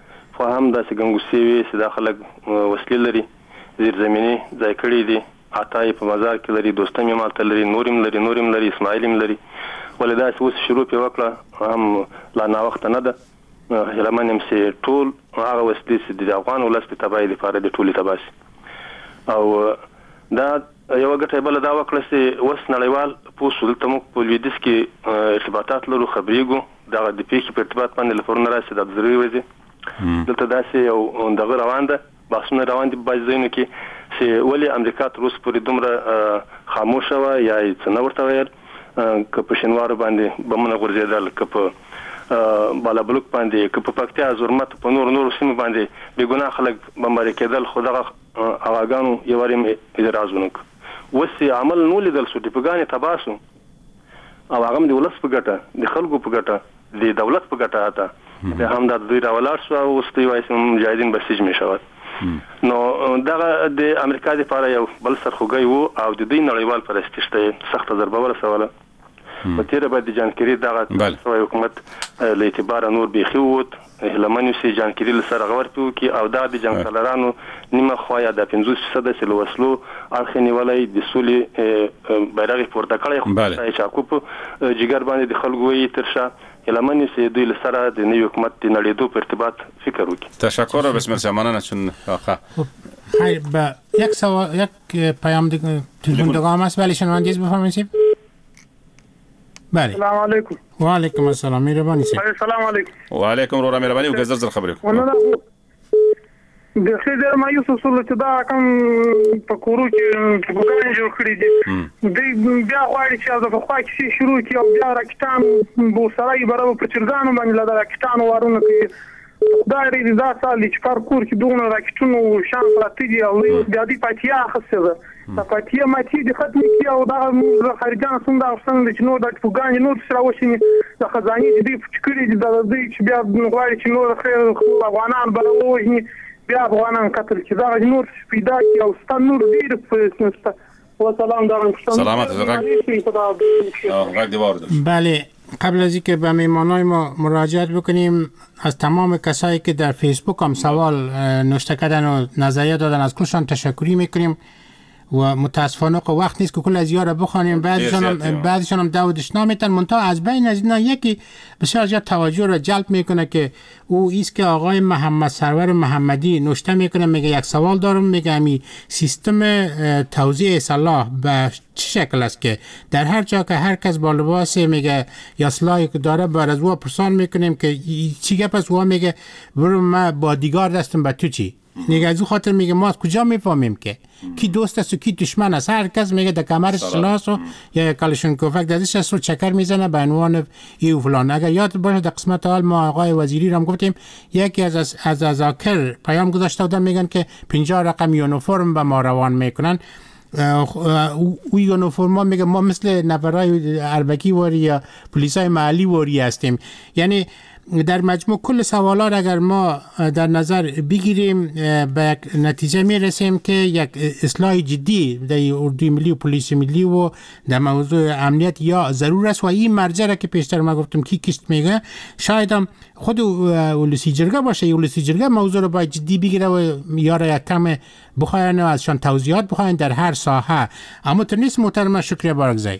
Speaker 13: خو هم داسې ګنګوسې وي چې دا خلک وسلې لري زیرزمیني ځای کړي دي عطای په مزار کې لري دوستم یې مالته لري نورم لري اسماعیل هم لري ولې داسې اوس شروع پې وکړه هم لا ناوخته نه ده هیله من یم چې ټول هغه وسلې چې د افغان ولس د تباهۍ لپاره د ټولې تباه شي او دا یو ګټه بل دا وکړه چې اوس نړیوال پوسټ دلته موږ په لویدیځ کې ارتباطات لرو خبرېږو دا د پیښې په ارتباط باندې لپاره راشي د ضروري وځي دلته داسې یو دغه روان ده بحثونه روان دي په بعض ځایونو کې چې ولې امریکا تر اوسه پورې دومره خاموشه وه یا یې څه نه ورته ویل که په شینوارو باندې بمونه غورځېدل که په بالابلوک باندې که په پکتیا زرمت په نورو سیمو باندې بې ګناه خلک بمباري کېدل خو دغه هغاګانو یو وار هم اعتراض ونه کړ اوس یې عمل نه لیدل شو ډیپوګانې تباه شو او هغه هم د ولس په ګټه د خلکو په ګټه د دولت په ګټه حتی هم دا دوی راولاړ شو او اوس دوی وایي چې مجاهدین به سجن شول نو دغه د امریکا دپاره یو بل سرخوږی و او د دوی نړیوال پرستیژ ته یې سخته ضربه ورسوله په تېره باید د جانکري دغه سوی حکومت له اعتباره نور بیخي ووت هیله من یو چې جانکري له سره غور پې وکړي او دا د جنګسالارانو نیمه خوا یا د 50% چې له وسلو اړخ یې نیولی د سولې بیرغ یې پورته کړی خو چاکو په جګر باندې د خلکو ویې تر شا هیله من یو چې دوی له سره د نوي حکومت د نړېدو په ارتباط فکر وکړي.
Speaker 6: تشکر و بسم الله مانه چون آخه
Speaker 7: خیر با یک پیام تلفندگاه هم هست ولی شنوندگیز بفرمایید. بله
Speaker 14: سلام علیکم.
Speaker 7: و علیکم السلام مهربانی سید.
Speaker 14: سلام علیکم.
Speaker 6: و علیکم رو مهربانی و گزر خبرې
Speaker 14: کوم. د خیر مایوس اصول چې دا کوم په کورو کې ګوګان جوړ کړی دي د بیا غواړي چې د خوا کې شروع کی او بیا راکټان بو سړی برابر په چرګانو باندې لا راکټان وارونه کوي دا ری دا سال چې کار کور کې دوه راکټونو شان پراته دي او بیا دی پاتیا خسته ده پاتیا ماتي د ختم کی او دا خارجان څنګه اوسن چې نو د ګوګان نو سره وشي د خزاني دي فکرې دي د دې چې بیا غواړي چې نو خیر افغانان بلوي بیا افغانان قتل چې دا نور پیدا کی او ستن نور ډیر په سلام دارم
Speaker 6: سلامت
Speaker 7: بله قبل از اینکه به میهمانای ما مراجعت بکنیم از تمام کسایی که در فیسبوک هم سوال نوشته کردن و نظریه دادن از کلشان تشکری میکنیم و متاسفانه وقت نیست که کل از یارا بخوانیم بعضیشان هم داودشنا میتن منتها از بین از اینا یکی بسیار زیاد توجه را جلب میکنه که او ایست که آقای محمد سرور محمدی نوشته میکنه میگه یک سوال دارم میگه امی سیستم توزیع سلاح به چه شکل است که در هر جا که هر کس با لباس میگه یا سلاحی که داره بر از او پرسان میکنیم که چی گپ است او میگه برو ما بادیگارد هستم به تو چی میگه از او خاطر میگه ما از کجا میفهمیم که کی دوست است و کی دشمن است هر کس میگه در کمرش سلاح یا کالاشینکوف دستش است و چکر میزنه به عنوان ای و فلان. اگر یاد باشه در قسمت اول ما آقای وزیری را هم گفتیم یکی از اذاکر پیام گذاشته بودن میگن که 50 رقم یونیفرم به ما روان میکنن او یونیفرما میگه ما مثل نفرای اربکی واری یا پلیسای محلی واری هستیم. یعنی در مجموع کل سوالات اگر ما در نظر بگیریم به یک نتیجه میرسیم که یک اصلاح جدی در اردوی ملی و پلیس ملی و در موضوع امنیت یا ضرور است و این مرجع را که پیشتر ما گفتم کی کیست میگه شاید هم خود ولسی جرگه باشه. ولسی جرگه موضوع رو باید جدی بگیره و یا را یک کم بخواین و ازشان توضیحات بخواین در هر ساحه. اما ترنیست محترم شکریه بارگزایی.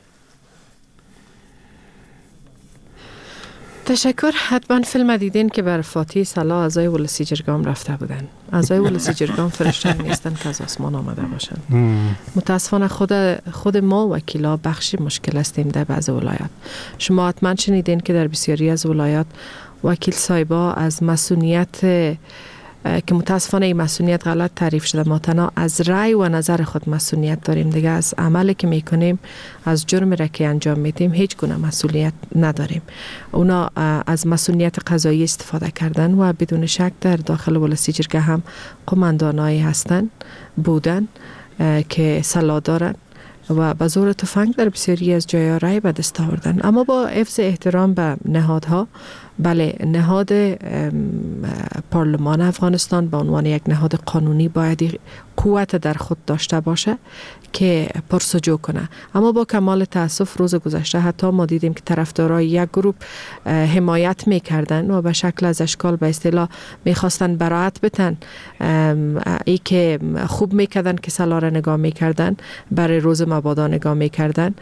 Speaker 8: تشکر. حتما فیلم دیدین که بر فاتحه صلاح اعضای ولسی جرگام رفته بودن. اعضای ولسی جرگام فرشته نیستن که از آسمان آمده باشن. متاسفانه خود ما وکیلا بخشی مشکل هستیم در بعض ولایات. شما حتما شنیدین که در بسیاری از ولایات وکیل صاحبا از مسئولیت که متاسفانه این مسئولیت غلط تعریف شده، ما تنها از رأی و نظر خود مسئولیت داریم، دیگه از عملی که میکنیم، از جرمی را که انجام میدیم هیچ گونه مسئولیت نداریم. اونا از مسئولیت قضایی استفاده کردن و بدون شک در داخل ولسی جرگه هم قماندانایی هستن بودن که سلاح دارن و به زور تفنگ در بسیاری از جای رای به دست آوردن. اما با حفظ احترام به نهادها، بله، نهاد پارلمان افغانستان به عنوان یک نهاد قانونی باید قوت در خود داشته باشه که پرسجو کنه. اما با کمال تاسف روز گذشته حتی ما دیدیم که طرفدارای یک گروه حمایت میکردن و به شکل از اشکال به اصطلاح میخواستن براءت بتن. ای که خوب میکردن که سلا را نگاه میکردن، برای روز مبادا نگاه میکردن.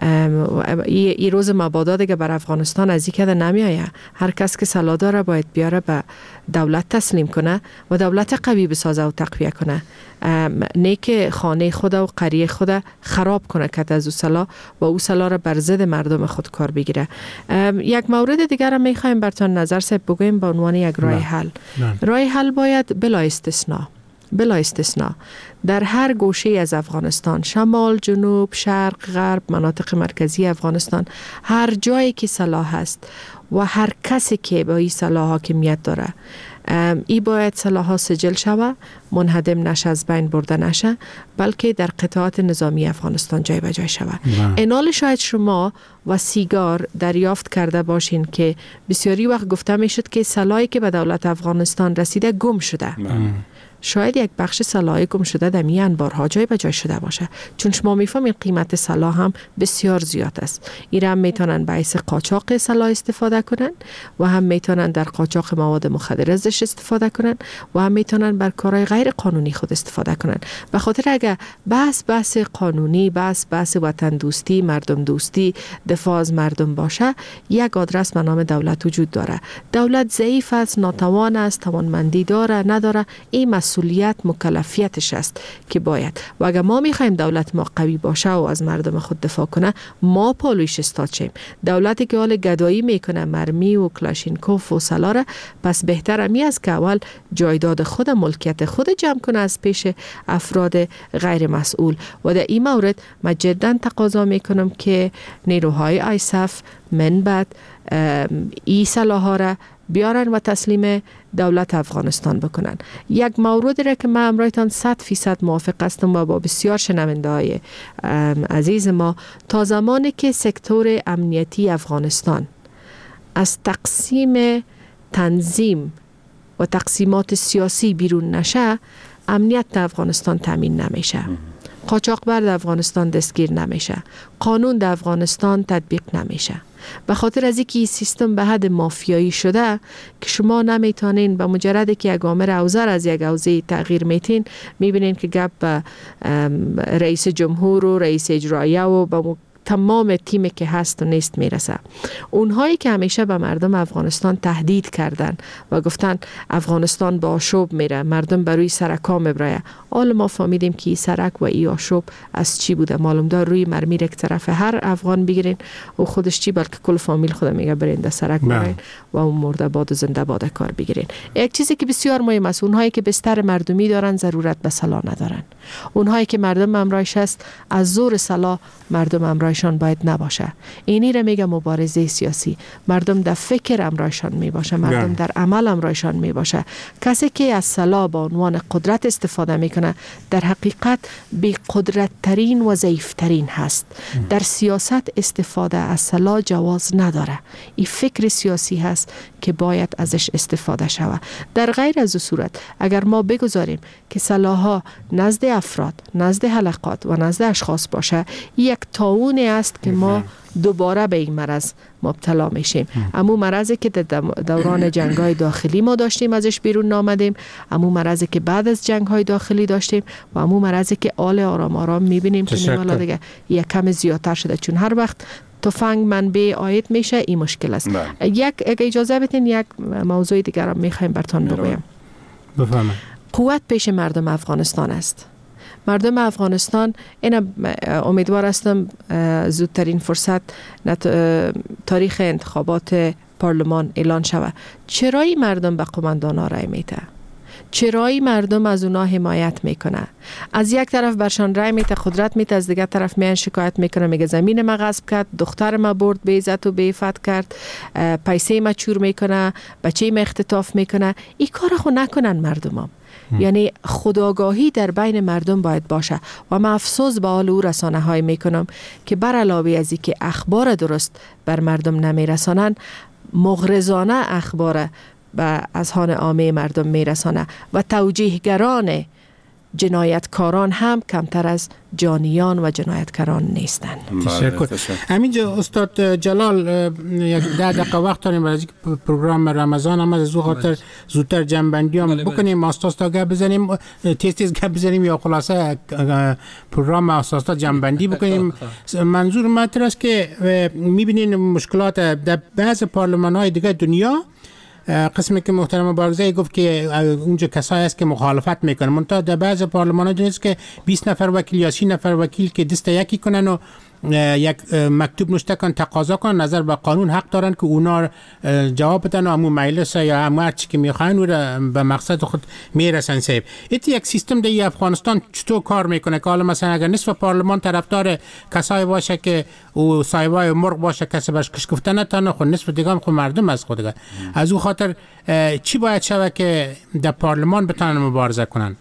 Speaker 8: ای روز مبادا دیگه بر افغانستان از این که نمیایه. هر کس که سلا داره باید بیاره به دولت تسلیم کنه و دولت قوی بسازه و تقویه کنه، نه که خانه خود و قریه خود خراب کنه که از او سلا و او سلا را بر ضد مردم خود کار بگیره. یک مورد دیگر را میخوایم براتون نظر سب بگویم به عنوان یک راه حل. راه حل باید بلا استثناء در هر گوشه از افغانستان، شمال، جنوب، شرق، غرب، مناطق مرکزی افغانستان، هر جایی که سلاح هست و هر کسی که با این سلاح حاکمیت داره، ای باید سلاح ها سجل شوه، منهدم نشه، از بین برده نشه، بلکه در قطعات نظامی افغانستان جای به جای شوه. اینال شاید شما و سیگار دریافت کرده باشین که بسیاری وقت گفته می شد که سلاحی که به دولت افغانستان رسیده گم شده. شاید یک بخش سلاح گم شده در می انبارها جای به جای شده باشه، چون شما میفهمید قیمت سلاح هم بسیار زیاد است. ایران هم میتونن باعث قاچاق سلاح استفاده کنن و هم میتونن در قاچاق مواد مخدر ازش استفاده کنن و هم میتونن بر کارهای غیر قانونی خود استفاده کنن. به خاطر اگه بحث قانونی، بحث وطن دوستی، مردم دوستی، دفاع از مردم باشه، یک آدرس به نام دولت وجود داره. دولت ضعیف است، ناتوان است، توانمندی داره نداره، این مسئولیت مکلفیتش است که باید. و اگر ما میخوایم دولت ما قوی باشه و از مردم خود دفاع کنه، ما پالویش استاد شیم. دولتی که حال گدایی میکنه مرمی و کلاشینکوف و سلاره، پس بهتر می است که اول جایداد خود، ملکیت خود جمع کنه از پیش افراد غیر مسئول. و در این مورد من جدا تقاضا میکنم که نیروهای آیسف من بعد ای سلاح‌ها را بیارن و تسلیم دولت افغانستان بکنن. یک مورد را که من امرایتان 100% موافق هستم و با بسیار شنونده های عزیز ما، تا زمانی که سکتور امنیتی افغانستان از تقسیم تنظیم و تقسیمات سیاسی بیرون نشه، امنیت در افغانستان تامین نمیشه. قاچاقبر در افغانستان دستگیر نمیشه، قانون در افغانستان تطبیق نمیشه. به خاطر از اینکه این سیستم به حد مافیایی شده که شما نمیتونین به مجرد که یک آمر اوزار از یک حوزه تغییر میتین، میبینین که گپ به رئیس جمهور و رئیس اجرایه و به تمام تیمی که هست و نیست میرسه. اونهایی که همیشه به مردم افغانستان تهدید کردن و گفتن افغانستان با آشوب میره، مردم بروی سرکا میبره، حالا ما فهمیدیم که این سرک و این آشوب از چی بوده. معلوم دار روی مرمی یک طرف هر افغان بگیرین و خودش چی، بلکه کل فامیل خود میگه برین در سرک برین و اون مرده باد و زنده باد کار بگیرین. یک چیزی که بسیار مهم است، اونهایی که بستر مردمی دارن ضرورت به سلاح ندارن. اونهایی که مردم امرایش است، از زور سلاح مردم امرایشان باید نباشه. اینی را میگه مبارزه سیاسی. مردم در فکر امرایشان میباشه، مردم در عمل امرایشان میباشه. کسی که از سلاح با عنوان قدرت استفاده میکنه، در حقیقت بی قدرت ترین و ضعیف ترین هست. در سیاست استفاده از سلاح جواز نداره. این فکر سیاسی هست که باید ازش استفاده شود. در غیر از صورت اگر ما بگذاریم که سلاح‌ها نزد افراد، نزد حلقات و نزد اشخاص باشه، یک طاعون است که ما دوباره به این مرض مبتلا میشیم. امو مرضی که در دوران جنگ‌های داخلی ما داشتیم ازش بیرون نامدیم، امو مرضی که بعد از جنگ‌های داخلی داشتیم و امو مرضی که آرام آرام میبینیم که حالا دیگه یک کم زیادتر شده، چون هر وقت تفنگ منبع آید میشه این مشکل است. یک اجازه بدین یک موضوع دیگر هم میخوایم براتون بگویم.
Speaker 7: بفرمایید.
Speaker 8: قوت پیش مردم افغانستان است. مردم افغانستان، این امیدوار هستم زودترین فرصت تاریخ انتخابات پارلمان اعلان شود. چرایی مردم به قماندانا رای میده؟ چرایی مردم از اونا حمایت میکنه؟ از یک طرف برشان رای میده، قدرت میده، از دیگر طرف میان شکایت میکنه، میگه زمین ما غصب کرد، دختر ما برد، به عزت و به عفت کرد، پیسه ما چور میکنه، بچه ما اختطاف میکنه. این کار خو نکنن مردم. یعنی خودآگاهی در بین مردم باید باشه و من افسوس به حال او رسانه های میکنم که بر علاوه از اینکه اخبار درست بر مردم نمیرسانن، مغرضانه اخبار به اذهان عامه مردم میرسانه و توجیهگران جنایتکاران هم کمتر از جانیان و جنایتکاران نیستند.
Speaker 7: تشکر. همینجا استاد جلال یک 10 دقیقه وقت داریم برای پروگرام رمضان هم از خاطر زودتر جنبندی هم بکنیم، استاد گپ بزنیم، تیز گپ بزنیم یا خلاصه پروگرام استاد جنبندی بکنیم. منظور من است که میبینین مشکلات در بعض پارلمان‌های دیگه دنیا، قسمی که محترم بارگزایی گفت که اونجا کسایی است که مخالفت میکنن، منتها در بعض پارلمان‌ها نیست که 20 نفر وکیل یا 30 نفر وکیل که دست یکی کنن و یک مکتوب نوشته کن تقاضا کن، نظر به قانون حق دارن که اونا جواب بدن و همو مجلس یا همو هرچی که میخواین و به مقصد خود میرسن. صاحب ایتی یک سیستم در افغانستان چطور کار میکنه که حالا مثلا اگر نصف پارلمان طرفدار کسایی باشه که او صاحبای مرغ باشه کسی باش کش گفتن نتونه، خود نصف دیگه هم خود مردم از خودگه. از او خاطر چی باید شوه که در پارلمان بتونن مبارزه کنن؟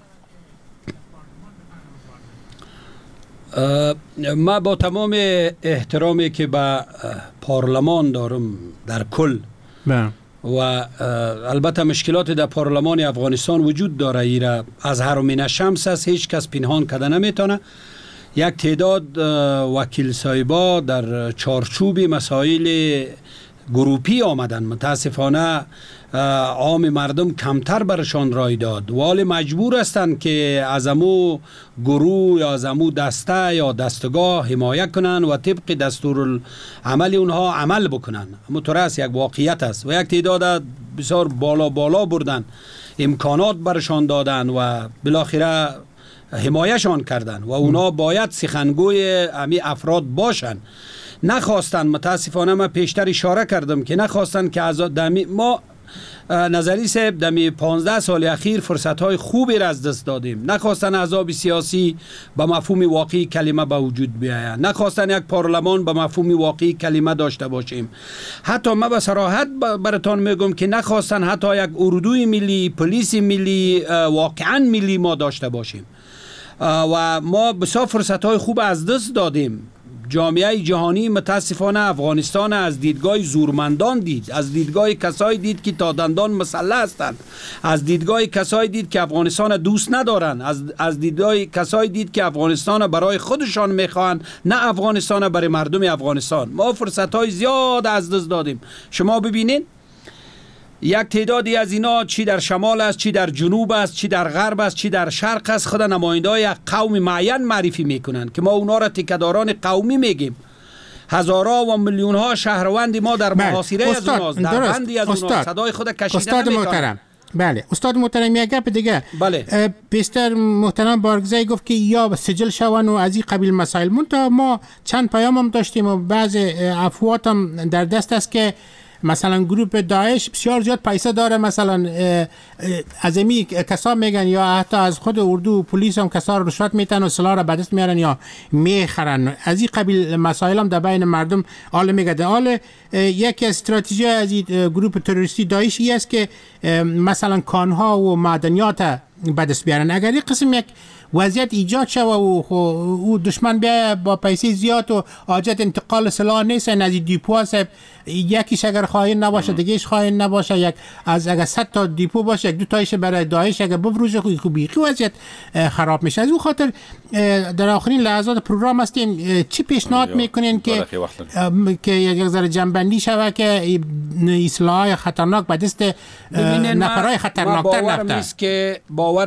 Speaker 4: ما با تمام احترامی که به پارلمان دارم در کل و البته مشکلات در پارلمان افغانستان وجود داره، ایره از هرمین شمس است، هیچ کس پنهان کرده نمیتونه. یک تعداد وکیل صاحبا در چارچوب مسائل گروپی آمدن، متاسفانه عام مردم کمتر برشان رای داد، ولی مجبور هستند که از امو گروه یا از امو دسته یا دستگاه حمایت کنن و طبق دستورالعمل اونها عمل بکنن. اما تراس یک واقعیت است و یک تعداد بسیار بالا بردن، امکانات برشان دادن و بالاخره حمایتشان کردن و اونا باید سخنگوی امی افراد باشن. نخواستن، متاسفانه من پیشتر اشاره کردم که نخواستن که از ما نظری صاحب دمی 15 سال اخیر فرصت‌های خوبی را از دست دادیم. نخواستن احزاب سیاسی به مفهوم واقعی کلمه به وجود بیاید، نخواستن یک پارلمان به مفهوم واقعی کلمه داشته باشیم. حتی من به صراحت براتون میگم که نخواستن حتی یک اردوی ملی، پلیس ملی واقعا ملی ما داشته باشیم و ما بسیار فرصت‌های خوب از دست دادیم. جامعه جهانی متاسفانه افغانستان از دیدگاه زورمندان دید، از دیدگاه کسایی دید که تا دندان مسلح هستند، از دیدگاه کسایی دید که افغانستان دوست ندارن، از دیدگاه کسایی دید که افغانستان برای خودشان میخوان، نه افغانستان برای مردم افغانستان. ما فرصت‌های زیاد از دست دادیم. شما ببینید یک تعدادی از اینا چی در شمال است، چی در جنوب است، چی در غرب است، چی در شرق است، خود نماینده‌های یک قوم معین معرفی میکنن که ما اونا را تکداران قومی میگیم. هزارها و میلیون ها شهروند ما در محاصره از اوناست، در بندی از اوناست، صدای خود کشیده نمیکنن.
Speaker 7: بله استاد محترم، یک گپ دیگه.
Speaker 4: بله
Speaker 7: بیشتر محترم بارگزایی گفت که یا سجل شون و از این قبیل مسائل. منتها ما چند پیام هم داشتیم و بعض افوات هم در دست است که مثلا گروپ داعش بسیار زیاد پیسه داره، مثلا از امی کسا میگن یا حتی از خود اردو و پلیس هم کسا رو رشوت میتن و سلاح رو به دست میارن یا میخرن. از این قبیل مسائل هم در بین مردم حال میگه. حال یک استراتژی از این گروپ تروریستی داعشی است که مثلا کانها و معدنیات به دست بیارن. اگر این قسم یک وضعیت ایجاد شد و دشمن بیا با پیسه زیاد و حاجت انتقال سلاح نیست، از دیپو هست یکیش اگر خواهین نباشه دیگهش خواهین نباشه، یک از اگر 100 تا دیپو باشه یک دو تایش برای داعش اگر بفروشه خوبی وضعیت خراب میشه. از اون خاطر در آخرین لحظات پروگرام هستیم چی پیشنهاد میکنین که یک ذره جنبندی شود که اصلاح خطرناک به دست نفرای خطرناکتر نفته؟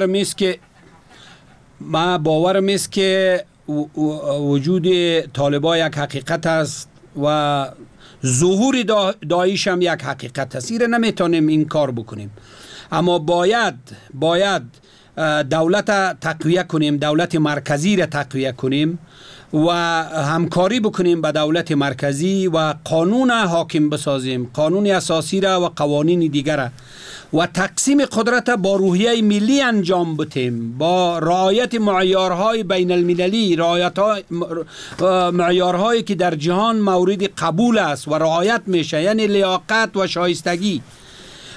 Speaker 4: باورم است که وجود طالبان یک حقیقت است و ظهور داعش هم یک حقیقت است. ایره نمیتونیم این کار بکنیم، اما باید دولت تقویه کنیم، دولت مرکزی را تقویه کنیم و همکاری بکنیم با دولت مرکزی و قانون حاکم بسازیم، قانون اساسی را و قوانین دیگر را، و تقسیم قدرت با روحیه ملی انجام بدیم، با رعایت معیارهای بین المللی، معیارهایی که در جهان مورد قبول است و رعایت میشه، یعنی لیاقت و شایستگی.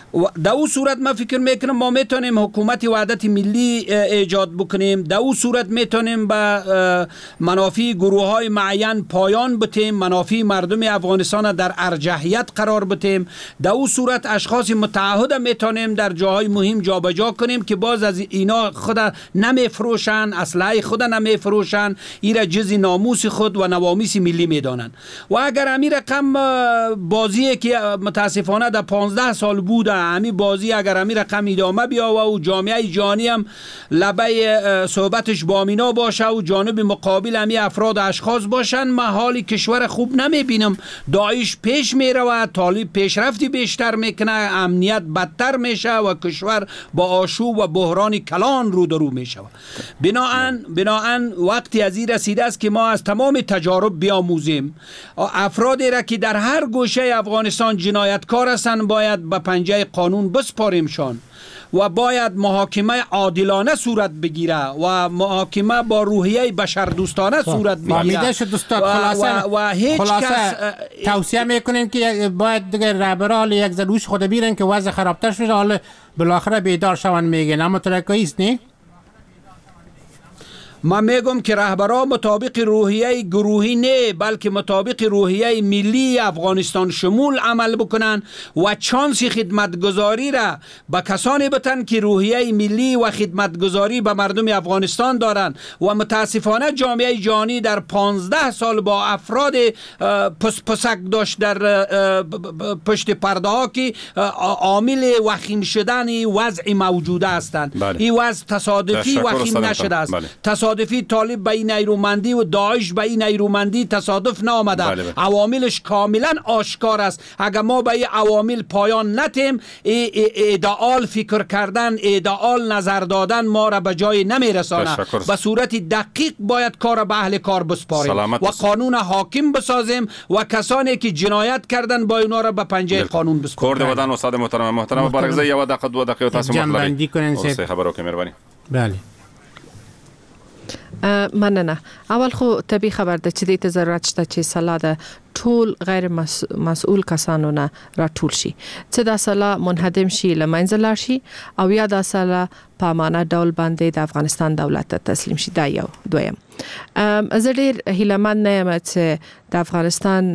Speaker 4: در او صورت ما فکر میکنم ما میتونیم حکومت وحدت ملی ایجاد بکنیم. در او صورت میتونیم به منافع گروه های معین پایان بتیم، منافع مردم افغانستان در ارجحیت قرار بتیم. در او صورت اشخاص متعهد میتونیم در جاهای مهم جابجا کنیم که باز از اینا خود نمیفروشن، اسلحه خود نمیفروشن، ایرا جزء ناموس خود و نوامیس ملی میدانن. و اگر امیر رقم بازی که متاسفانه در 15 سال بوده، همین بازی اگر امیر رقم ادامه بیاوه و جامعه جهانی هم لبه صحبتش با مینا باشه و جانب مقابل همین افراد اشخاص باشن، ما حالی کشور خوب نمیبینم. داعش پیش میره، طالب پیشرفتی بیشتر میکنه، امنیت بدتر میشه و کشور با آشوب و بحران کلان رو درو میشه. بناهن وقتی از این رسیده است که ما از تمام تجارب بیاموزیم. افرادی را که در هر گوشه افغانستان جنایتکار هستند باید به پنجه قانون بسپاریمشان و باید محاکمه عادلانه صورت بگیره و محاکمه با روحیه بشردوستانه صورت بگیره.
Speaker 7: و هیچ کس توصیه میکنین که باید دیگه رهبران یک زلوش خود بیرن که وضع خرابتر شده، حالا بالاخره بیدار شون میگن، اما ترکیست نه؟
Speaker 4: من میگم که رهبران مطابق روحیه گروهی نه بلکه مطابق روحیه ملی افغانستان شمول عمل بکنن و چانس خدمتگزاری را به کسانی بتن که روحیه ملی و خدمتگزاری به مردم افغانستان دارن. و متاسفانه جامعه جهانی در 15 سال با افراد پسک داشت در پشت پرده ها که عامل وخیم شدن وضع موجوده هستند. این وضع تصادفی وخیم نشده است. تصادفی طالب به این نیرومندی و داعش به این نیرومندی تصادف نآمده. عواملش کاملا آشکار است. اگر ما به این عوامل پایان ندیم، ایدئال فکر کردن، ایدئال نظر دادن ما را به جای نمیرسانه. به صورت دقیق باید کار به اهل کار بسپاریم و قانون حاکم بسازیم و کسانی که جنایت کردن با اونا را به پنجه قانون بسپاریم.
Speaker 6: کورد ودان استاد محترم بارگزای یو دقیقه 2 دقیقه تاسو
Speaker 7: جنبندی کنین
Speaker 6: سه خبرو که مهرباني.
Speaker 7: بله
Speaker 8: مننه. اول خو طبي خبر ده چې د ته ضرورت شته چې سلا ده ټول غیر مسؤل کسانو نه راټول شي، چې دا سلا منهدم شي لمنځه لاړ شي او یا دا سلا په امانه ډول باندې د افغانستان دولت ته تسلیم شي. دا یو. دویم زه ډېر هیلهمند نه یم چې د افغانستان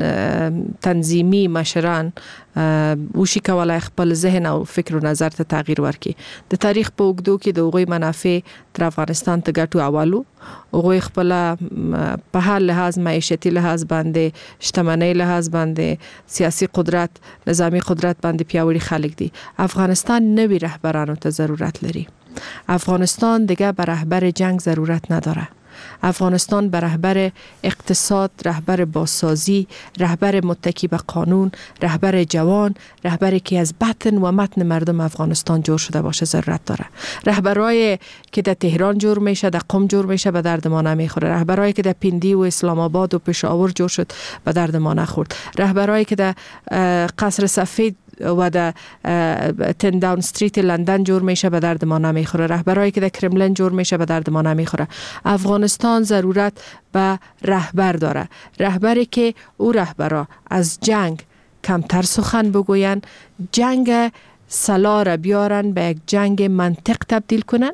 Speaker 8: تنظیمي مشران وشي کولای خپل ذهن او فکر او نظر ته تغییر ورکړي. د تاریخ په اوږدو کې د هغوی منافع تر افغانستان ته ګټو اولو، هغوی خپل په هر لحاظ معیشتي لحاظ باندې، شتمنۍ لحاظ باندې، سیاسي قدرت، نظامی قدرت باندې پیاوړي خلک دي. افغانستان نوی رهبرانو ته ضرورت لري. افغانستان دیگه به رهبر جنگ ضرورت نداره. افغانستان به رهبر اقتصاد، رهبر بازسازی، رهبر متکی به قانون، رهبر جوان، رهبری که از بطن و متن مردم افغانستان جور شده باشه ضرورت داره. رهبرای که در تهران جور میشه، در قم جور میشه، به درد ما نمیخوره. رهبرای که در پیندی و اسلام آباد و پشاور جور شد به درد ما نخورد. رهبرای که در قصر سفید و در 10 داون استریت لندن جور میشه به درد ما نمیخوره. رهبرایی که در کرملین جور میشه به درد ما نمیخوره. افغانستان ضرورت به رهبر داره، رهبری که او رهبرا از جنگ کمتر سخن بگوین، جنگ سلا را بیارن به یک جنگ منطق تبدیل کنن،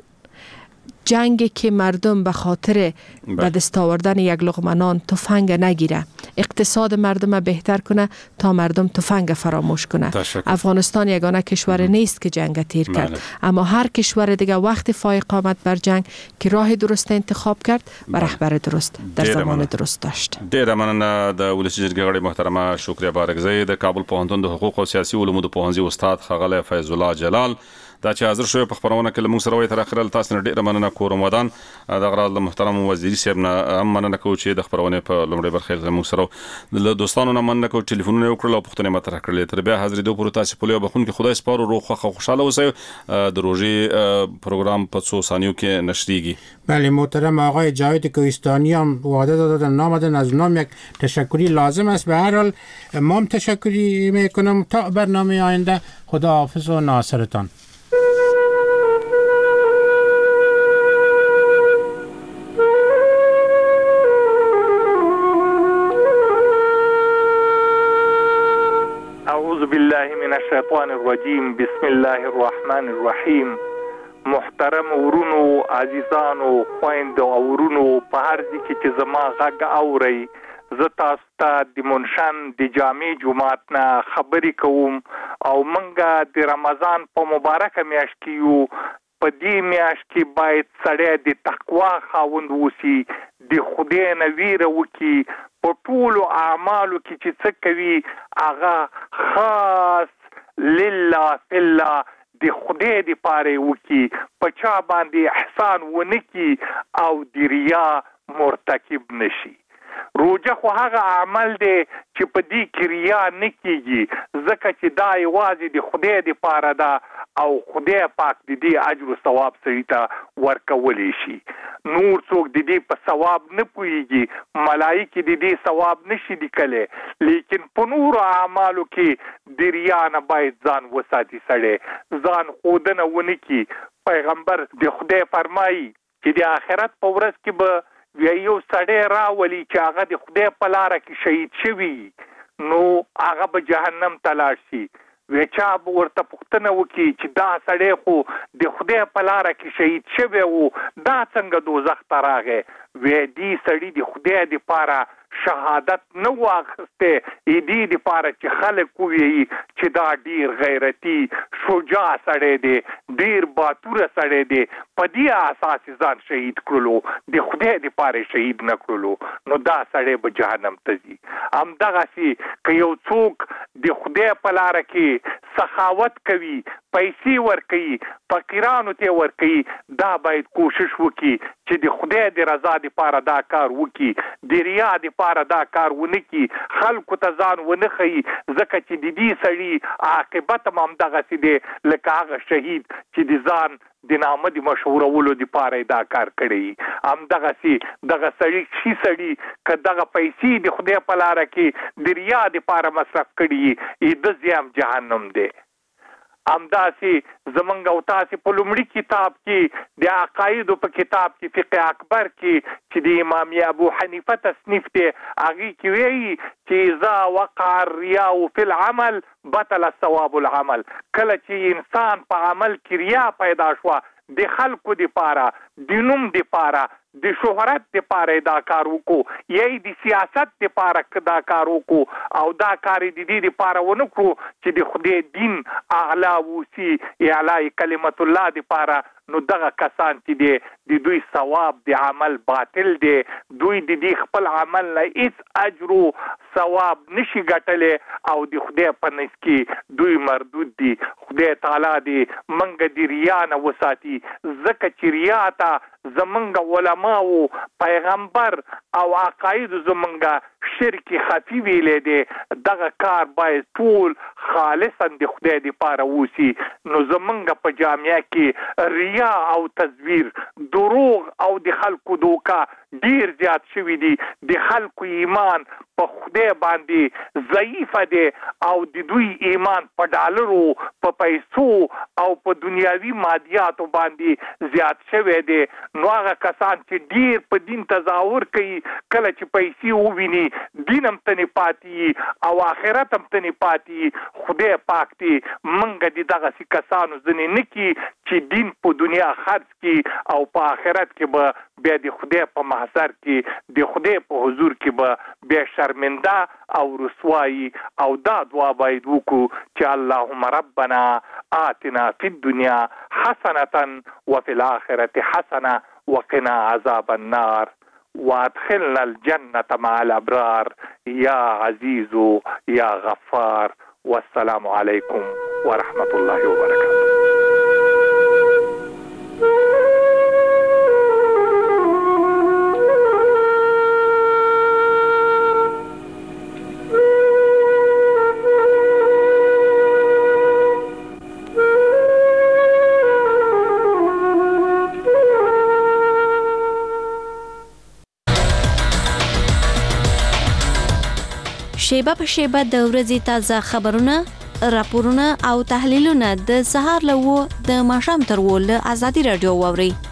Speaker 8: جنگی که مردم به خاطر به دست آوردن یک لقمه نان تفنگ نگیره، اقتصاد مردم بهتر کنه تا مردم تفنگ فراموش کنه. افغانستان یگانه کشور نیست که جنگ تیر کرد، اما هر کشور دیگه وقت فایق آمد بر جنگ که راه درست انتخاب کرد و رهبر درست در زمان درست داشت.
Speaker 6: ډیره مننه د ولسی جرګې غړي محترمه شکریه بارګزی د کابل پوهنتون د حقوق او سیاسي علومو د پوهنځي استاد ښاغلی فیض الله جلال دا چې حاضر شوی په خبرونه کې موږ سره وای تر اخره تاسو نه ډیره مننه کوم ودان د غرض محترم وزیر صاحب نه هم مننه کوم چې د خبرونه په لومړی برخه موږ سره د دوستانو نه مننه کوم ټلیفونونه وکړل او پښتنه مطرح کړل. تر بیا حاضر دوه پر تاسو په لیو بخون کې خدای سپارو روغ خوشاله اوسئ. د روزي پروګرام په 2 ثانیو کې نشریږي.
Speaker 7: بله محترم آقای جاوید کوهستانی هم وعده دادن نامدن، از نام یک تشکری لازم است. به هر حال ما هم تشکری میکنم. تا برنامه آینده خدا حافظ و ناصرتان.
Speaker 15: أعوذ بالله من الشيطان الشیطان الرجیم. بسم الله الرحمن الرحیم. محترم ورونو، عزیزانو، خویندو او ورونو، په هر ځای کې چې زما غږ اورئ، زه تاسو ته د منشن د جامع جماعت نه خبرې کوم او منګه د رمضان په مبارکه میاشت کې یو. په دې میاشت کې باید سړی د تقوا خاوند اوسي، د خدای نه ویره وکړي، په ټولو اعمالو کې چې څه کوي هغه خاص لله فی الله د خدای د پاره وکړي، په چا باندې احسان ونه کړي او د ریا مرتکب نشي. روزه خو هغه عمل دی چې په دې کې ریا نه کیږي، ځکه چې دا یوازې د خدای د پاره ده او خدای پاک د دې اجر او ثواب سړي ته ورکولی شي. نور څوک د دې په ثواب نه پوهیږي، ملائکه د دې ثواب نشي لیکلی، لیکن په نور اعمالو کې د ریا نه باید ځان وساتي، سړی ځان ښودنه ونه کړي. پیغمبر د خدای فرمایي چې د آخرت په ورځ کې به یو سړی راولي چې هغه د خدای په لاره کې شهید شوي، نو هغه به جهنم ته لاړ شي. چا به ورته پوښتنه وکړي چې دا سړی خو د خدای په لاره کې شهید شوی و، دا څنګه دوزخ ته راغی؟ دې سړي د خدای دپاره شهادت نه و اخیستی، دې دپاره چې خلک ووایي چې دا ډیر غیرتي شجاع سړی دی، ډیر باتوره سړی دی، په دې اساس ځان شهید کړلو، د خدای دپاره شهید نه کړلو، نو دا سړی به جهنم ته ځي. همدغسې که یو څوک د خدای په لاره کې سخاوت کوي، پیسې ورکوي، فقیرانو ته ورکوي، دا باید کوشش وکړي چې د خدای د رضا دپاره دا کار وکړي، د ریا دپاره دا کار ونه کړي، خلکو ته ځان ونه ښیي، ځکه چې د دې سړي عاقبت هم همدغسې دی لکه هغه شهید چې د ځان د نامه د مشهورولو دپاره دا کار کړی. همدغسې دغه سړي که دغه پیسې د خدای په لاره کې د ریا دپاره مصرف کړي، د ځای هم جهنم دی. همداسې زمونږ او تاسې په لومړي کتاب کې د عقایدو په کتاب کې فقه اکبر کې چې د امام ابو حنیفه تصنیف دی، هغې کې وایي چې اذا وقع الریا فی العمل بطل ثواب العمل. کله چې انسان په عمل کې ریا پیدا شوه، د خلکو دپاره، د نوم دپاره، د شهرت دپاره دا کار وکړو، یا د سیاست دپاره دا کار وکړو، او دا کار د دې دپاره ونه کړو چې د خدای دین اعلی ووسي، اعلی کلمت الله دپاره، نو دغه کسان چې دی د دوی ثواب د عمل باطل دی، دوی د دې خپل عمل نه هیڅ اجر او ثواب نشي ګټلی او د خدای په نزد کې دوی مردود دي. خدای تعالی دې موږ د ریا نه وساتي، ځکه چې ریا ته زمونږ علماو، پیغمبر او عقایدو زمونږ شرک خفي ویلی دی. دغه کار باید ټول خالصا د خدای دپاره ووسي. نو زمونږ په جامعه کې ریا او تزویر، دروغ او د خلکو دوکا ډیر زیات شوي دي. د خلکو ایمان په خدای باندې ضعیفه دی او د دوی ایمان په ډالرو، په پیسو او په دنیاوي مادیاتو باندې زیات شوی دی. نو هغه کسان چې ډیر په دین تظاهر کوي، کله چې پیسې وویني دین هم تنې پاتې او آخرت هم تنې پاتې. خدای پاک دې موږ د دغسې کسانو ځینې نه کړي چې دین په دنیا خرڅ کړي او په آخرت کې به بیا د خدای په محضر کې، د خدای په حضور کې به بیا شرمنده او رسوایی. او دا دعا باید وکړو چې اللهم ربنا آتنا فی الدنیا حسنة وفي الآخرة حسنة وقنا عذاب النار وادخلنا الجنة مع الأبرار یا عزیز یا غفار. والسلام علیکم ورحمة الله وبرکاته.
Speaker 16: شیبه په شیبه د ورځې تازه خبرونه، راپورونه او تحلیلونه د سهار له 9 د ماښام تر 10 له ازادي رادیو واوري.